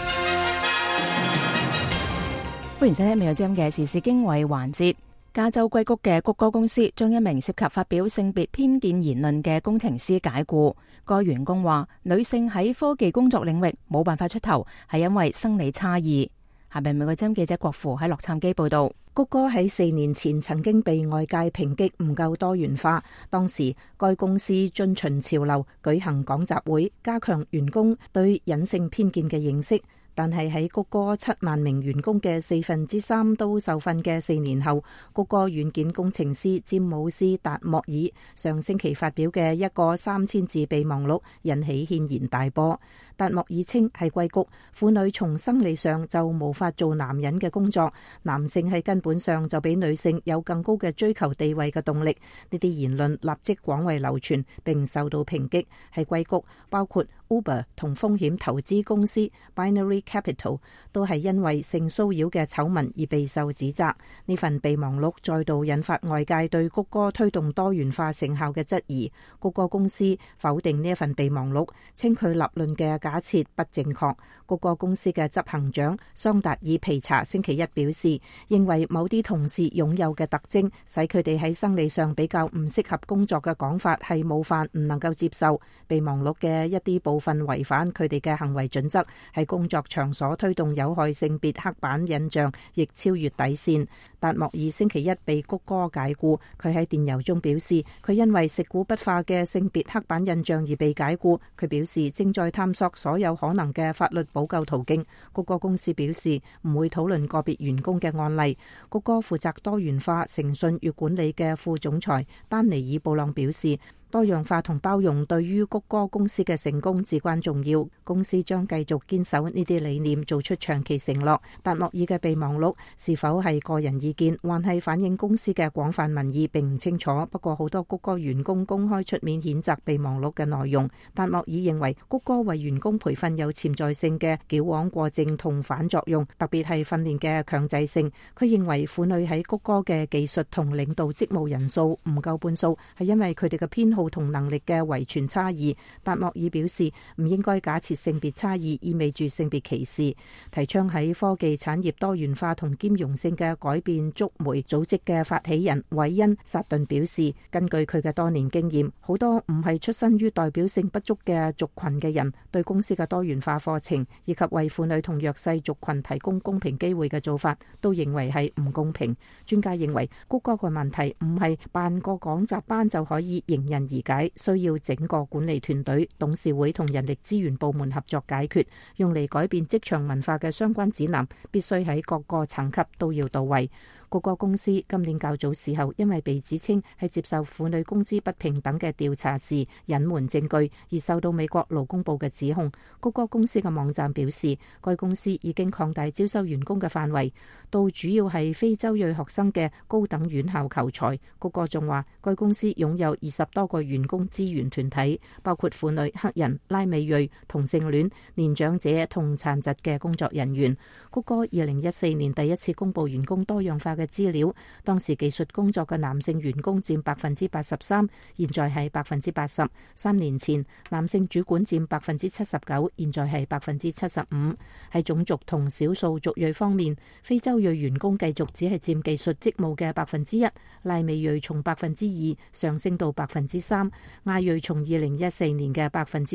歡迎收聽美國之音嘅時事經緯環節。加州硅谷嘅谷歌公司將一名涉及發表性別偏見言論嘅工程師解僱。該員工話，女性喺科技工作領域冇辦法出頭，係因為生理差異。下面美國之音記者郭芙喺洛杉磯報道。谷歌喺4年前曾經被外界抨擊唔夠多元化，當時該公司遵循潮流舉行講習會，加強員工對隱性偏見嘅認識。但係喺谷歌7萬名員工嘅3/4都受訓嘅4年後，谷歌軟件工程師詹姆斯達莫爾上星期發表嘅一個3000字備忘錄引起軒然大波。達莫爾稱係硅谷婦女從生理上就無法做男人嘅工作，男性喺根本上就比女性有更高嘅追求地位嘅動力。呢啲言論立即廣為流傳並受到抨擊。喺硅谷，包括 Uber 同風險投資公司 Binary Capital 都係因為性騷擾嘅醜聞而備受指責。呢份備忘錄再度引發外界對谷歌推動多元化成效嘅質疑。谷歌公司否定呢一份備忘錄，稱佢立論嘅假設不正確。谷歌公司嘅執行長桑達爾皮查星期一表示，認為某啲同事擁有嘅特徵使佢哋喺生理上比較唔適合工作嘅講法係冒犯，唔能夠接受。備忘錄嘅一啲部分違反佢哋嘅行為準則，喺工作場所推動有害性別刻板印象，亦超越底線。達莫爾星期一被谷歌解僱，佢喺電郵中表示，佢因為食古不化嘅性別刻板印象而被解僱。佢表示正在探索所有可能嘅法律補救途徑。谷歌公司表示唔會討論個別員工嘅案例。谷歌負責多元化誠信與管理嘅副總裁丹尼爾布朗表示，多樣化同包容對於谷歌公司嘅成功至關重要。公司將繼續堅守呢啲理念，做出長期承諾。達莫爾嘅備忘錄是否係個人意見，還係反映公司嘅廣泛民意，並唔清楚。不過好多谷歌員工公開出面譴責備忘錄嘅內容。達莫爾認為谷歌為員工培訓有潛在性嘅矯枉過正同反作用，特別係訓練嘅強制性。佢認為婦女喺谷歌嘅技術同領導職務人數唔夠半數，係因為佢哋嘅偏好同能力嘅遺傳差異。達莫爾表示唔應該假設性別差異意味住性別歧視。提倡喺科技產業多元化同兼容性嘅改變觸媒組織嘅發起人韋恩薩頓表示，根據佢嘅多年經驗，好多唔係出身於代表性不足嘅族群嘅人對公司嘅多元化課程以及為婦女同弱勢族群提供公平機會嘅做法都認為係唔公平。專家認為谷歌嘅問題唔係辦個講習班就可以迎刃而解，需要整個管理團隊、董事會同人力資源部門合作解決。用嚟改變職場文化嘅相關指南必須喺各個層級都要到位。谷歌公司今年較早時候因為被指稱係接受婦女工資不平等嘅調查時隱瞞證據而受到美國勞工部嘅指控。谷歌公司嘅網站表示，該公司已經擴大招收員工嘅範圍到主要係非洲裔學生嘅高等院校求才。谷歌仲話，該公司擁有20多個員工資源團體，包括婦女、黑人、拉美裔、同性戀、年長者同殘疾嘅工作人員。谷歌2014年第一次公布員工多樣化嘅資料，當時技術工作嘅男性員工佔83%，現在係80%。3年前，男性主管佔79%，現在係75%。喺種族同少數族裔方面，非洲裔員工繼續只係佔技術職務嘅1%，拉美裔從2%上升到3%，亞裔從2014年嘅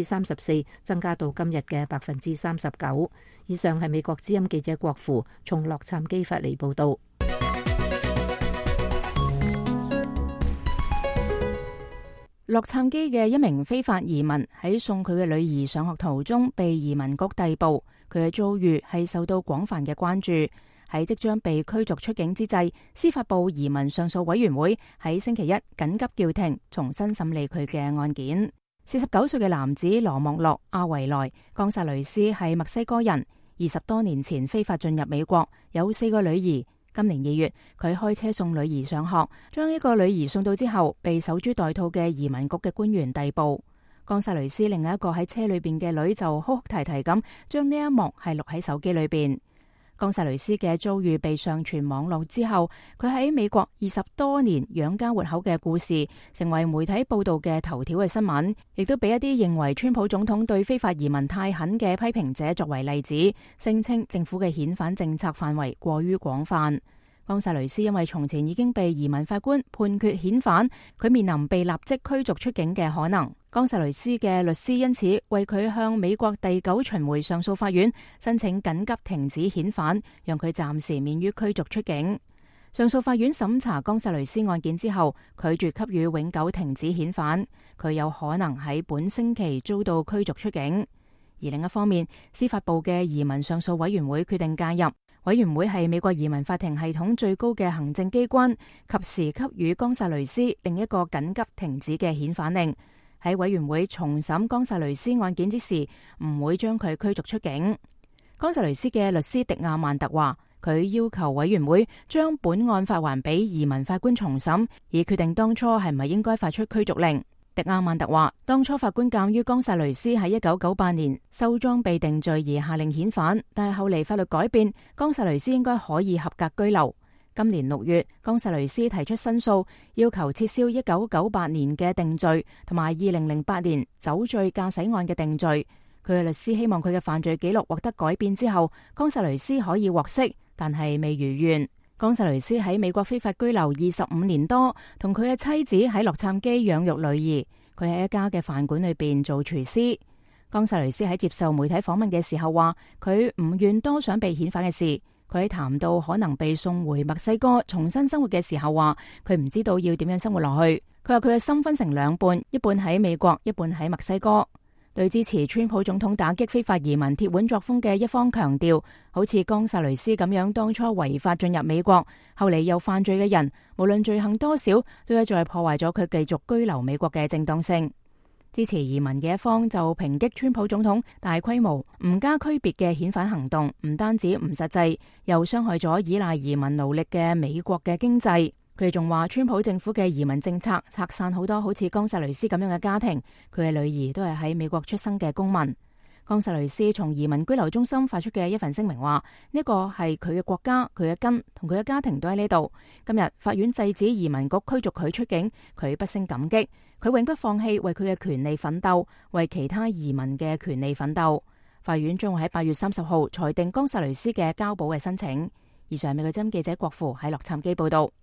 34%增加到今日嘅39%。以上係美國之音記者郭芙從洛杉磯發嚟報道。洛杉磯嘅一名非法移民喺送佢嘅女兒上學途中被移民局逮捕，佢嘅遭遇係受到廣泛嘅關注。 喺即將被驅逐出境之際，司法部移民上訴委員會喺星期一緊急叫停，重新審理佢嘅案件。49歲嘅男子羅莫洛·阿維萊·岡薩雷斯係墨西哥人，20多年前非法進入美國，有4個女兒。今年2月，佢開車送女兒上學，將一個女兒送到之後，被守株待兔嘅移民局嘅官員逮捕。岡薩雷斯另一個喺車裏邊嘅女就哭哭啼啼咁，將呢一幕係錄喺手機裏邊。岡薩雷斯嘅遭遇被上傳網絡之後，佢喺美國20多年養家活口嘅故事，成為媒體報道嘅頭條嘅新聞，亦都俾一啲認為川普總統對非法移民太狠嘅批評者作為例子，聲稱政府嘅遣返政策範圍過於廣泛。岡薩雷斯因為從前已經被移民法官判決遣返，佢面臨被立即驅逐出境嘅可能。岡薩雷斯嘅律師因此為佢向美國第9巡迴上訴法院申請緊急停止遣返，讓佢暫時免於驅逐出境。上訴法院審查岡薩雷斯案件之後，拒絕給予永久停止遣返，佢有可能喺本星期遭到驅逐出境。而另一方面，司法部嘅移民上訴委員會決定介入。委員會係美國移民法庭系統最高嘅行政機關，及時給予岡薩雷斯另一個緊急停止嘅遣返令。喺委員會重審岡薩雷斯案件之時，唔會將佢驅逐出境。岡薩雷斯嘅律師迪亞曼特話，佢要求委員會將本案發還俾移民法官重審，以決定當初係咪應該發出驅逐令。迪亞曼特話，當初法官鑑於岡薩雷斯喺1998年收裝備定罪而下令遣返，但係後嚟法律改變，岡薩雷斯應該可以合格居留。今年6月，岡薩雷斯提出申訴，要求撤銷1998年嘅定罪同埋2008年酒醉駕駛案嘅定罪。佢嘅律師希望佢嘅犯罪記錄獲得改變之後，岡薩雷斯可以獲釋，但係未如願。岡薩雷斯喺美國非法居留25年多，同佢嘅妻子喺洛杉磯養育女兒。佢喺一家嘅飯館裏邊做廚師。岡薩雷斯喺接受媒體訪問嘅時候話，佢唔願多想被遣返嘅事。佢喺談到可能被送回墨西哥重新生活嘅時候話，佢唔知道要點樣生活落去。佢話佢嘅心分成兩半，一半喺美國，一半喺墨西哥。對支持川普總統打擊非法移民鐵腕作風嘅一方強調，好似岡薩雷斯咁樣當初違法進入美國，後嚟又犯罪嘅人，無論罪行多少，都一再破壞咗佢繼續居留美國嘅正當性。支持移民嘅一方就抨擊川普總統大規模唔加區別嘅遣返行動，唔單止唔實際，又傷害咗依賴移民勞力嘅美國嘅經濟。佢哋仲話，川普政府嘅移民政策拆散好多好似岡薩雷斯咁樣嘅家庭，佢嘅女兒都係喺美國出生嘅公民。岡薩雷斯從移民居留中心發出嘅一份聲明話，呢個係佢嘅國家，佢嘅根同佢嘅家庭都喺呢度。今日法院制止移民局驅逐佢出境，佢不勝感激，佢永不放棄為佢嘅權利奮鬥，為其他移民嘅權利奮鬥。法院將會喺8月30號裁定岡薩雷斯嘅交保嘅申請。以上美國之音記者郭芙喺洛杉磯報道。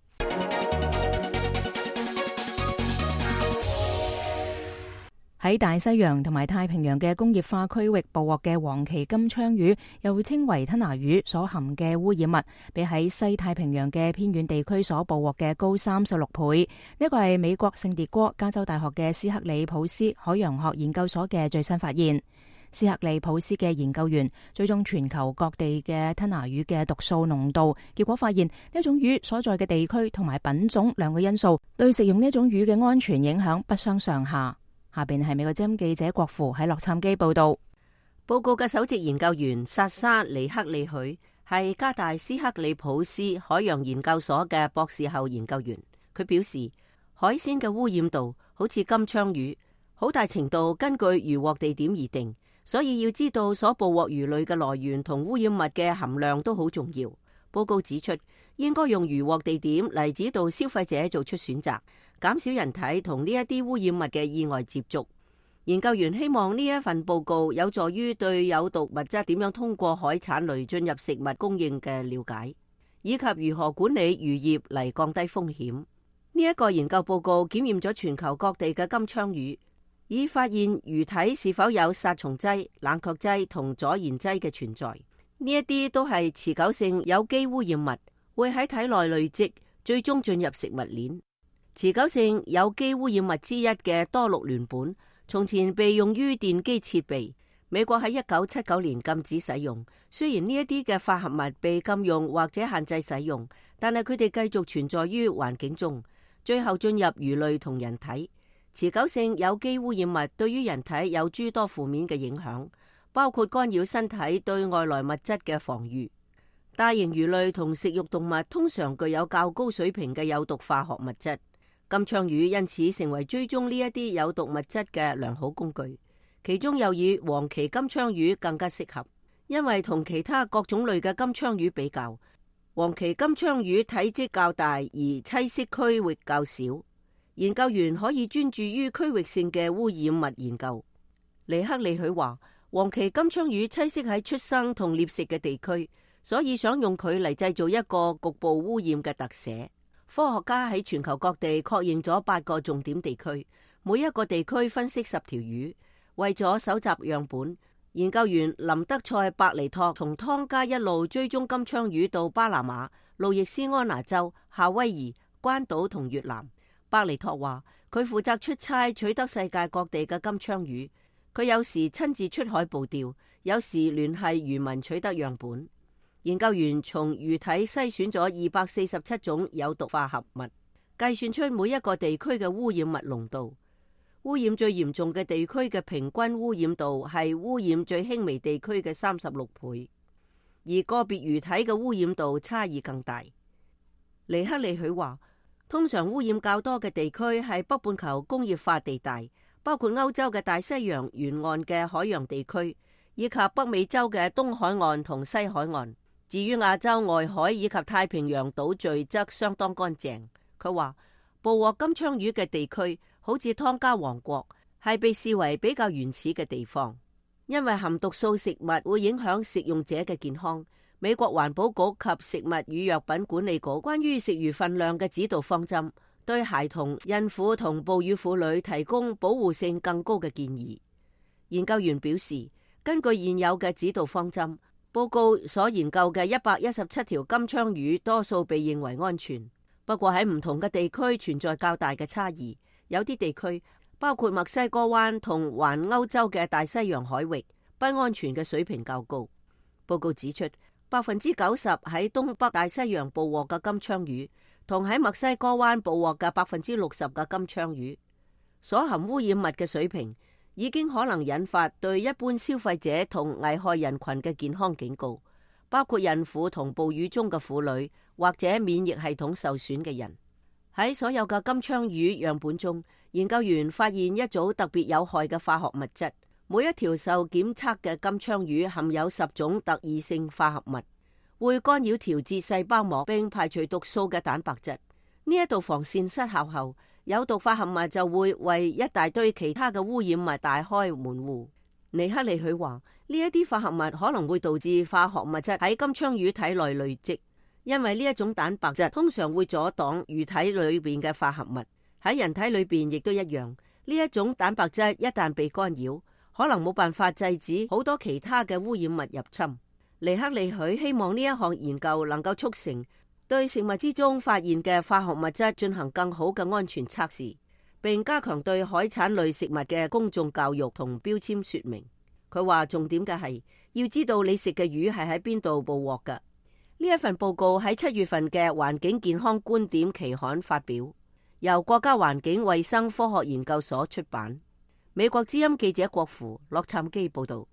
喺大西洋同埋太平洋嘅工業化區域捕獲嘅黃鰭金槍魚，又稱為吞拿魚，所含嘅污染物比喺西太平洋嘅偏遠地區所捕獲嘅高36倍。呢個係美國聖迭戈加州大學嘅斯克里普斯海洋學研究所嘅最新發現。斯克里普斯嘅研究員追蹤全球各地嘅吞拿魚嘅毒素濃度，結果發現呢種魚所在嘅地區同埋品種兩個因素對食用呢種魚嘅安全影響不相上下。下邊係美國之音記者郭芙喺洛杉磯報道。 報告嘅首席研究員薩沙尼克利許係加大斯克里普斯海洋研究所嘅博士後研究員。佢表示，海鮮嘅污染度好似金槍魚，好大程度根據漁獲地點而定，所以要知道所捕獲魚類嘅來源同污染物嘅含量都好重要。報告指出，應該用漁獲地點嚟指導消費者做出選擇，減少人體同呢一啲污染物嘅意外接觸。研究員希望呢一份報告有助於對有毒物質點樣通過海產類進入食物供應嘅了解，以及如何管理漁業嚟降低風險。呢一個研究報告檢驗咗全球各地嘅金槍魚，以發現魚體是否有殺蟲劑、冷卻劑同阻燃劑嘅存在。呢一啲都係持久性有機污染物，會喺體內累積，最終進入食物鏈。持久性有機污染物之一嘅多氯聯苯，從前被用於電機設備。美國喺1979年禁止使用， 雖然呢一啲嘅化合物被禁用或者限制使用，但係佢哋繼續存在於環境中，最後進入魚類同人體。持久性有機污染物對於人體有諸多負面嘅影響，包括干擾身體對外來物質嘅防禦。大型魚類同食肉動物通常具有較高水平嘅有毒化學物質，金槍魚因此成為追蹤呢一啲有毒物質嘅良好工具。其中又以黃鰭金槍魚更加適合，因為同其他各種類嘅金槍魚比較，黃鰭金槍魚體積較大而棲息區域較少。研究員可以專注於區域性嘅污染物研究。尼克利許話，黃鰭金槍魚棲息喺出生同獵食嘅地區，所以想用佢嚟製造一個局部污染嘅特寫。科學家喺全球各地確認咗8個重點地區，每一個地區分析10條魚。為咗搜集樣本，研究員林德塞伯尼托從湯加一路追蹤金槍魚到巴拿馬、路易斯安那州、夏威夷、關島同越南。伯尼托話，佢負責出差取得世界各地嘅金槍魚，佢有時親自出海捕釣，有時聯繫漁民取得樣本。研究員從魚體篩選咗247種有毒化合物，計算出每一個地區嘅污染物濃度。污染最嚴重嘅地區嘅平均污染度係污染最輕微地區嘅36倍，而個別魚體嘅污染度差異更大。尼克利許話，通常污染較多嘅地區係北半球工業化地帶，包括歐洲嘅大西洋沿岸嘅海洋地區，以及北美洲嘅東海岸同西海岸。至於亞洲外海以及太平洋島嶼則相當乾淨。佢話，捕獲金槍魚嘅地區好似湯加王國，係被視為比較原始嘅地方，因為含毒素食物會影響食用者嘅健康。美國環保局及食物與藥品管理局關於食魚份量嘅指導方針，對孩童、孕婦同哺乳婦女提供保護性更高嘅建議。研究員表示，根據現有嘅指導方針，報告所研究嘅117條金槍魚多數被認為安全，不過喺唔同嘅地區存在較大嘅差異。有啲地區，包括墨西哥灣同環歐洲嘅大西洋海域，不安全嘅水平較高。報告指出，90%喺東北大西洋捕獲嘅金槍魚，同喺墨西哥灣捕獲嘅60%嘅金槍魚，所含污染物嘅水平已經可能引發對一般消費者同危害人群嘅健康警告，包括孕婦同哺乳中嘅婦女或者免疫系統受損嘅人。喺所有嘅金槍魚樣本中，研究員發現一組特別有害嘅化學物質。每一條受檢測嘅金槍魚含有10種特異性化合物，會干擾調節細胞膜並排除毒素嘅蛋白質。呢一道防線失效後，有毒化合物就會為一大堆其他嘅污染物大開門戶。尼克利許話，呢一啲化合物可能會導致化學物質喺金槍魚體內累積。因為呢一種蛋白質通常會阻擋魚體裏邊嘅化合物，喺人體裏邊亦都一樣。呢一種蛋白質一旦被干擾，可能冇辦法制止好多其他嘅污染物入侵。尼克利許希望呢一項研究能夠促成對食物之中發現嘅化學物質進行更好嘅安全測試，並加強對海產類食物嘅公眾教育同標籤說明。佢話重點嘅係要知道你食嘅魚係喺邊度捕獲㗎。呢一份報告喺7月份嘅環境健康觀點期刊發表，由國家環境衛生科學研究所出版。美國之音記者郭芙、洛杉磯報道。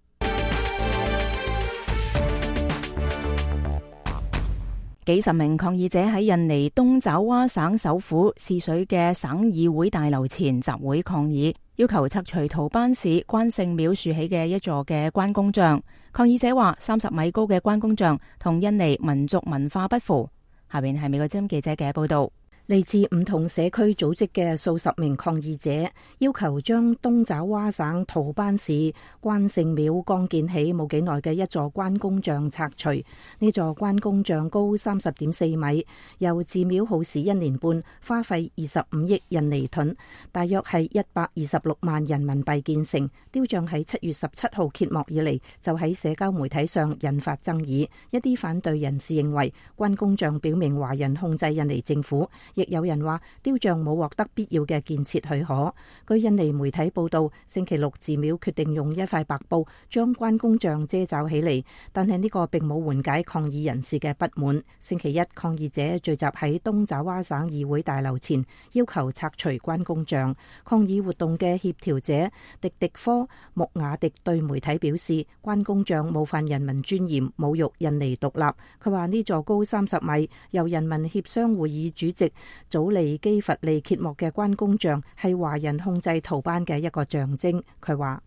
幾十名抗議者喺印尼東爪哇省首府泗水嘅省議會大樓前集會抗議，要求拆除圖班市關聖廟豎起嘅一座嘅關公像。抗議者話30米高嘅關公像同印尼民族文化不符。下邊係美國之音記者嘅報道。嚟自唔同社區組織嘅數十名抗議者要求將東爪哇省圖班市關聖廟剛建起冇幾耐嘅一座關公像拆除。呢座關公像高30.4米，由寺廟耗時1年半，花費25億印尼盾，大約係126萬人民幣建成。雕像喺7月17號揭幕以嚟，就喺社交媒體上引發爭議。一啲反對人士認為關公像表明華人控制印尼政府， 亦有人話雕像冇獲得必要嘅建設許可。據印尼媒體報道，星期六寺廟決定用一塊白布將關公像遮罩起嚟，但係呢個並冇緩解抗議人士嘅不滿。星期一，抗議者聚集喺東爪哇省議會大樓前，要求拆除關公像。抗議活動嘅協調者迪迪科穆雅迪對媒體表示，關公像冒犯人民尊嚴，侮辱印尼獨立。佢話呢座高30米，由人民協商會議主席祖利基弗利揭幕嘅關公像係華人控制圖班嘅一個象徵。佢話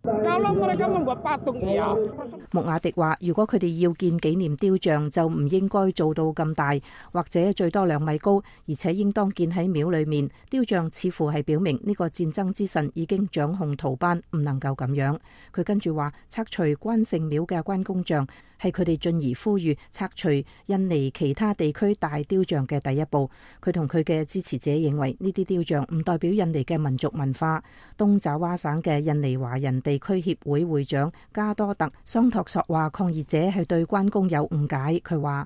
穆雅迪話，如果佢哋要建紀念雕像，就唔應該做到咁大，或者最多2米高，而且應當建喺廟裏面。雕像似乎係表明呢個戰爭之神已經掌控圖班，唔能夠咁樣。佢跟住話，拆除關聖廟嘅關公像係佢哋進而呼籲拆除印尼其他地區大雕像嘅第一步。佢同佢嘅支持者認為呢啲雕像唔代表印尼嘅民族文化。東爪哇省嘅印尼華人地區協會會長加多特桑托索話，抗議者係對關公有誤解。佢話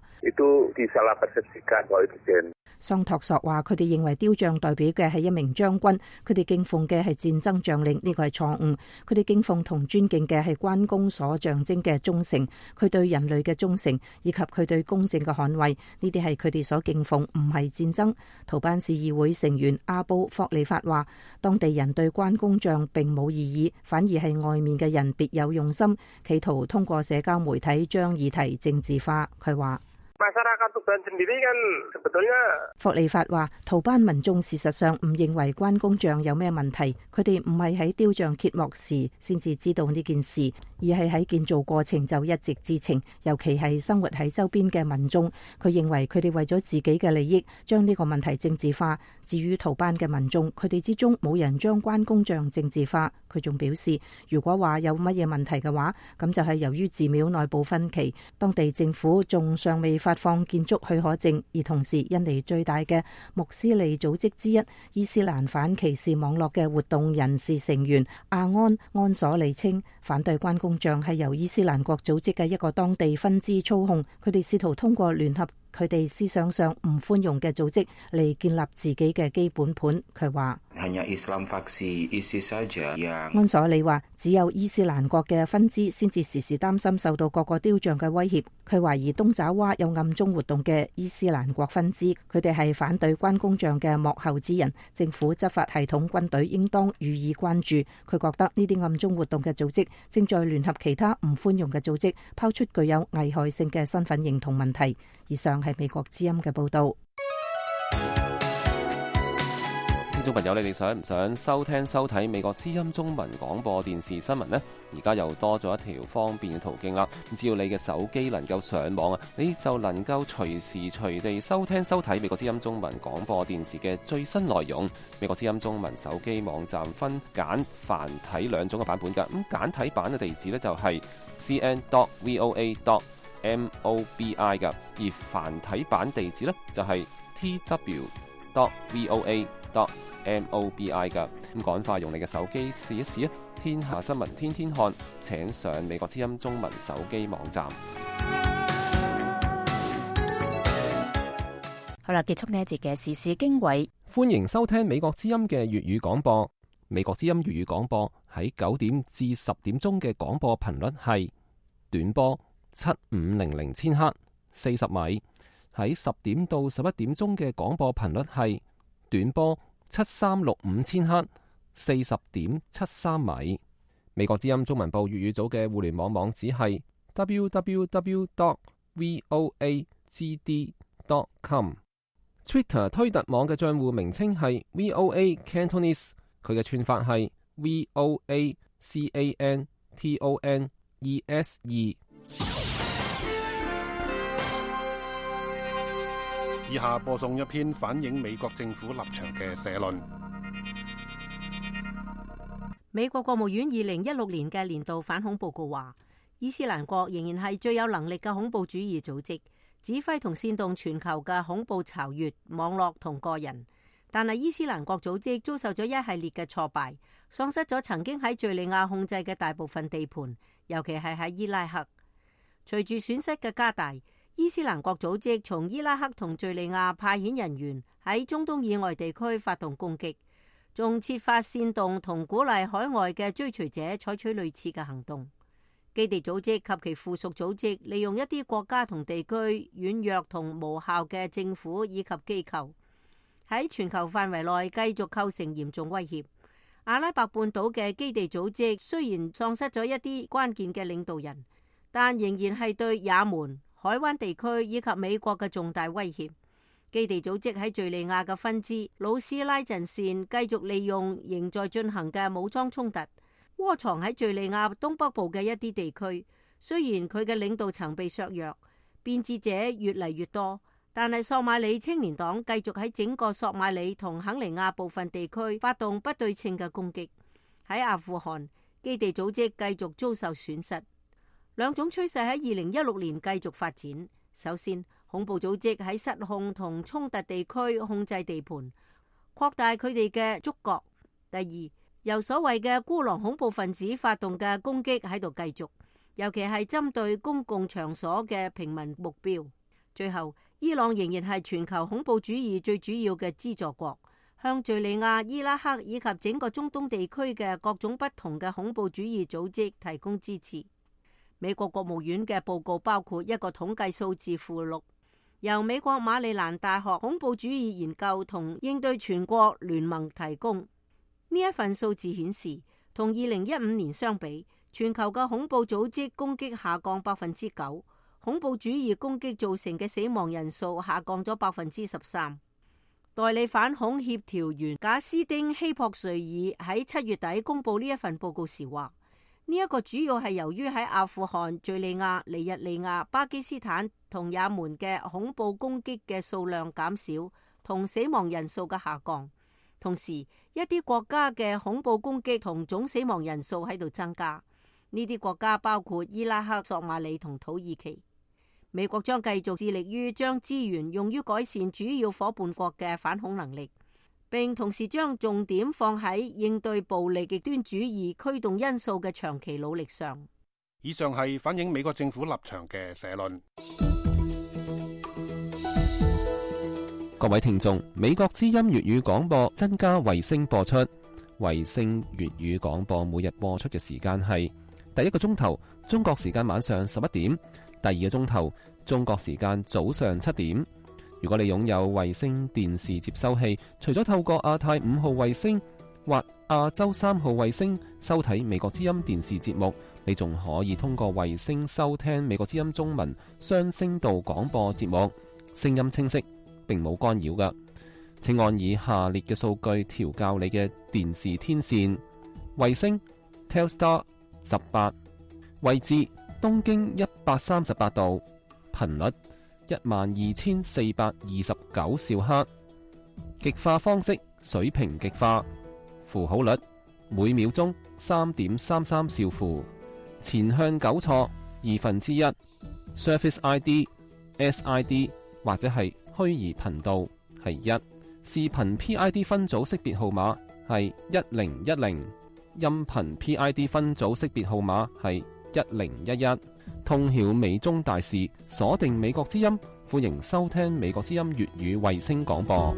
桑托索話，佢哋認為雕像代表嘅係一名將軍，佢哋敬奉嘅係戰爭將領，呢個係錯誤。佢哋敬奉同尊敬嘅係關公所象徵嘅忠誠，佢對人類嘅忠誠，以及佢對公正嘅捍衛，呢啲係佢哋所敬奉，唔係戰爭。圖班市議會成員阿布霍利法話，當地人對關公像並冇異議，反而係外面嘅人別有用心，企圖通過社交媒體將議題政治化。佢話霍利法話，圖班民眾事實上唔認為關公像有咩問題，佢哋唔係喺雕像揭幕時先至知道呢件事，而係喺建造過程就一直知情，尤其係生活喺周邊嘅民眾。佢認為佢哋為咗自己嘅利益將呢個問題政治化。至於圖班嘅民眾，佢哋之中冇人將關公像政治化。佢仲表示，如果話有乜嘢問題嘅話，咁就係由於寺廟內部分歧，當地政府仲尚未發放建築許可證，而同時印尼最大嘅穆斯利組織之一伊斯蘭反歧視網絡嘅活動人士成員阿安索利稱，反對關公像係由伊斯蘭國組織嘅一個當地分支操控，佢哋試圖通過聯合佢哋思想上唔寬容嘅組織嚟建立自己嘅基本盤。佢話安索里話，只有伊斯蘭國嘅分支先至時時擔心受到各個雕像嘅威脅。佢懷疑東爪哇有暗中活動嘅伊斯蘭國分支，佢哋係反對關公像嘅幕後之人。政府執法系統軍隊應當予以關注。佢覺得呢啲暗中活動嘅組織正在聯合其他唔寬容嘅組織，拋出具有危害性嘅身份認同問題。以上係美國之音嘅報道。 聽眾朋友，你哋想唔想收聽收睇美國之音中文廣播電視新聞呢？而家又多咗一條方便嘅途徑啦。只要你嘅手機能夠上網啊，你就能夠隨時隨地收聽收睇美國之音中文廣播電視嘅最新內容。美國之音中文手機網站分簡繁體2種嘅版本㗎。咁簡體版嘅地址呢，就係 cn.voa.mobi 㗎，而繁體版地址呢，就係 tw.voa.mobi 㗎。咁趕快用你嘅手機試一試啊！天下新聞天天看，請上美國之音中文手機網站。 好啦，結束呢一節嘅時事經緯。 歡迎收聽美國之音嘅粵語廣播。美國之音粵語廣播喺9點至10點鐘嘅廣播頻率係短波7500千赫40米，喺10點到11點鐘嘅廣播頻率係短波7365千赫40.73米。美國之音中文部粵語組嘅互聯網網址係 www.voagd.com。Twitter 推特網嘅賬戶名稱係 VOA Cantonese， 佢嘅串法係 VOACANTONESE。 以下播送一篇反映美國政府立場嘅社論。 美國國務院2016年嘅年度反恐報告話，伊斯蘭國仍然係最有能力嘅恐怖主義組織，指揮同煽動全球嘅恐怖巢穴、網絡同個人。但係伊斯蘭國組織遭受咗一系列嘅挫敗，喪失咗曾經喺敘利亞控制嘅大部分地盤，尤其係喺伊拉克。隨住損失嘅加大，伊斯蘭國組織從伊拉克同敘利亞派遣人員喺中東以外地區發動攻擊，仲設法煽動同鼓勵海外嘅追隨者採取類似嘅行動。基地組織及其附屬組織利用一啲國家同地區軟弱同無效嘅政府以及機構，喺全球範圍內繼續構成嚴重威脅。阿拉伯半島嘅基地組織雖然喪失咗一啲關鍵嘅領導人，但仍然係對也門、海灣地區以及美國嘅重大威脅。基地組織喺敘利亞嘅分支魯斯拉陣線繼續利用仍在進行嘅武裝衝突，窩藏喺敘利亞東北部嘅一啲地區。雖然佢嘅領導層被削弱，變節者越嚟越多，但係索馬里青年黨繼續喺整個索馬里同肯尼亞部分地區發動不對稱嘅攻擊。喺阿富汗，基地組織繼續遭受損失。兩種趨勢喺2016年繼續發展。首先，恐怖組織喺失控同衝突地區控制地盤，擴大佢哋嘅觸角。第二，由所謂嘅孤狼恐怖分子發動嘅攻擊喺度繼續，尤其係針對公共場所嘅平民目標。最後，伊朗仍然係全球恐怖主義最主要嘅資助國，向敘利亞、伊拉克以及整個中東地區嘅各種不同嘅恐怖主義組織提供支持。美國國務院嘅報告包括一個統計數字附錄，由美國馬里蘭大學恐怖主義研究同應對全國聯盟提供。呢一份數字顯示，同2015年相比，全球嘅恐怖組織攻擊下降9%，恐怖主義攻擊造成嘅死亡人數下降咗13%。代理反恐協調員賈斯丁希珀瑞爾喺7月底公布呢一份報告時話，呢一個主要係由於喺阿富汗、敘利亞、尼日利亞、巴基斯坦同也門嘅恐怖攻擊嘅數量減少同死亡人數嘅下降。同時，一啲國家嘅恐怖攻擊同總死亡人數喺度增加。呢啲國家包括伊拉克、索馬里同土耳其。美國將繼續致力於將資源用於改善主要夥伴國嘅反恐能力，並同時將重點放喺應對暴力極端主義驅動因素嘅長期努力上。 以上係反映美國政府立場嘅社論。 各位聽眾，美國之音粵語廣播增加衛星播出。衛星粵語廣播每日播出嘅時間係第一個鐘頭中國時間晚上11點，第二個鐘頭中國時間早上7點。如果你擁有衛星電視接收器，除咗透過亞太5號衛星或亞洲3號衛星收睇美國之音電視節目，你仲可以通過衛星收聽美國之音中文雙聲道廣播節目，聲音清晰，並冇干擾㗎。請按以下列嘅數據調校你嘅電視天線：衛星 Telstar 18，位置東經138度，頻率12429兆赫，極化方式水平極化，符號率每秒鐘3.33兆符，前向糾錯1/2， Surface ID、SID 或者係虛擬頻道係1，視頻 PID 分組識別號碼係1010，音頻 PID 分組識別號碼係1011。通曉美中大事，鎖定美國之音，歡迎收聽美國之音粵語衛星廣播。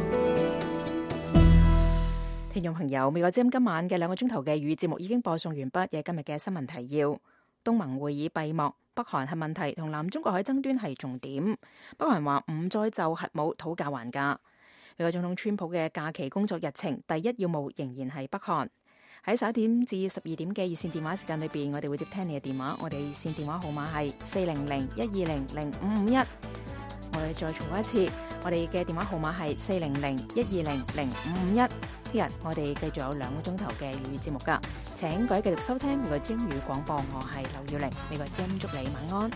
聽眾朋友，美國之音今晚嘅2個鐘頭嘅粵語節目已經播送完畢嘅今日嘅新聞提要。東盟會議閉幕，北韓核問題同南中國海爭端係重點。北韓話唔再就核武討價還價。美國總統川普嘅假期工作日程第一要務仍然係北韓。喺11點至12點嘅熱線電話時間裏邊，我哋會接聽你嘅電話。我哋熱線電話號碼係400-120-0551。我哋再重複一次，我哋嘅電話號碼係400-120-0551。聽日我哋繼續有2個鐘頭嘅粵語節目噶，請各位繼續收聽美國之音粵語廣播。我係劉耀玲，美國之音祝你晚安。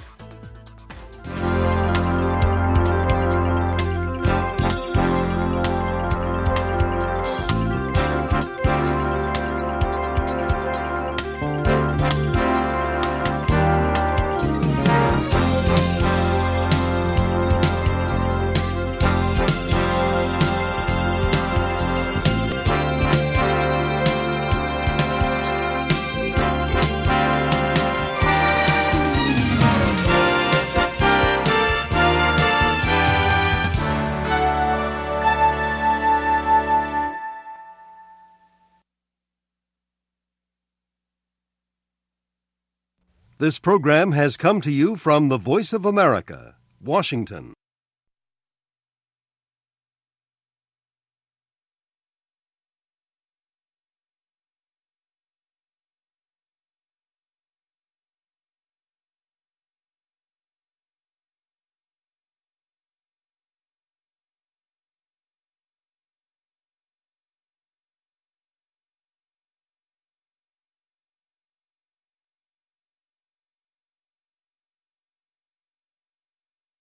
This program has come to you from the Voice of America, Washington.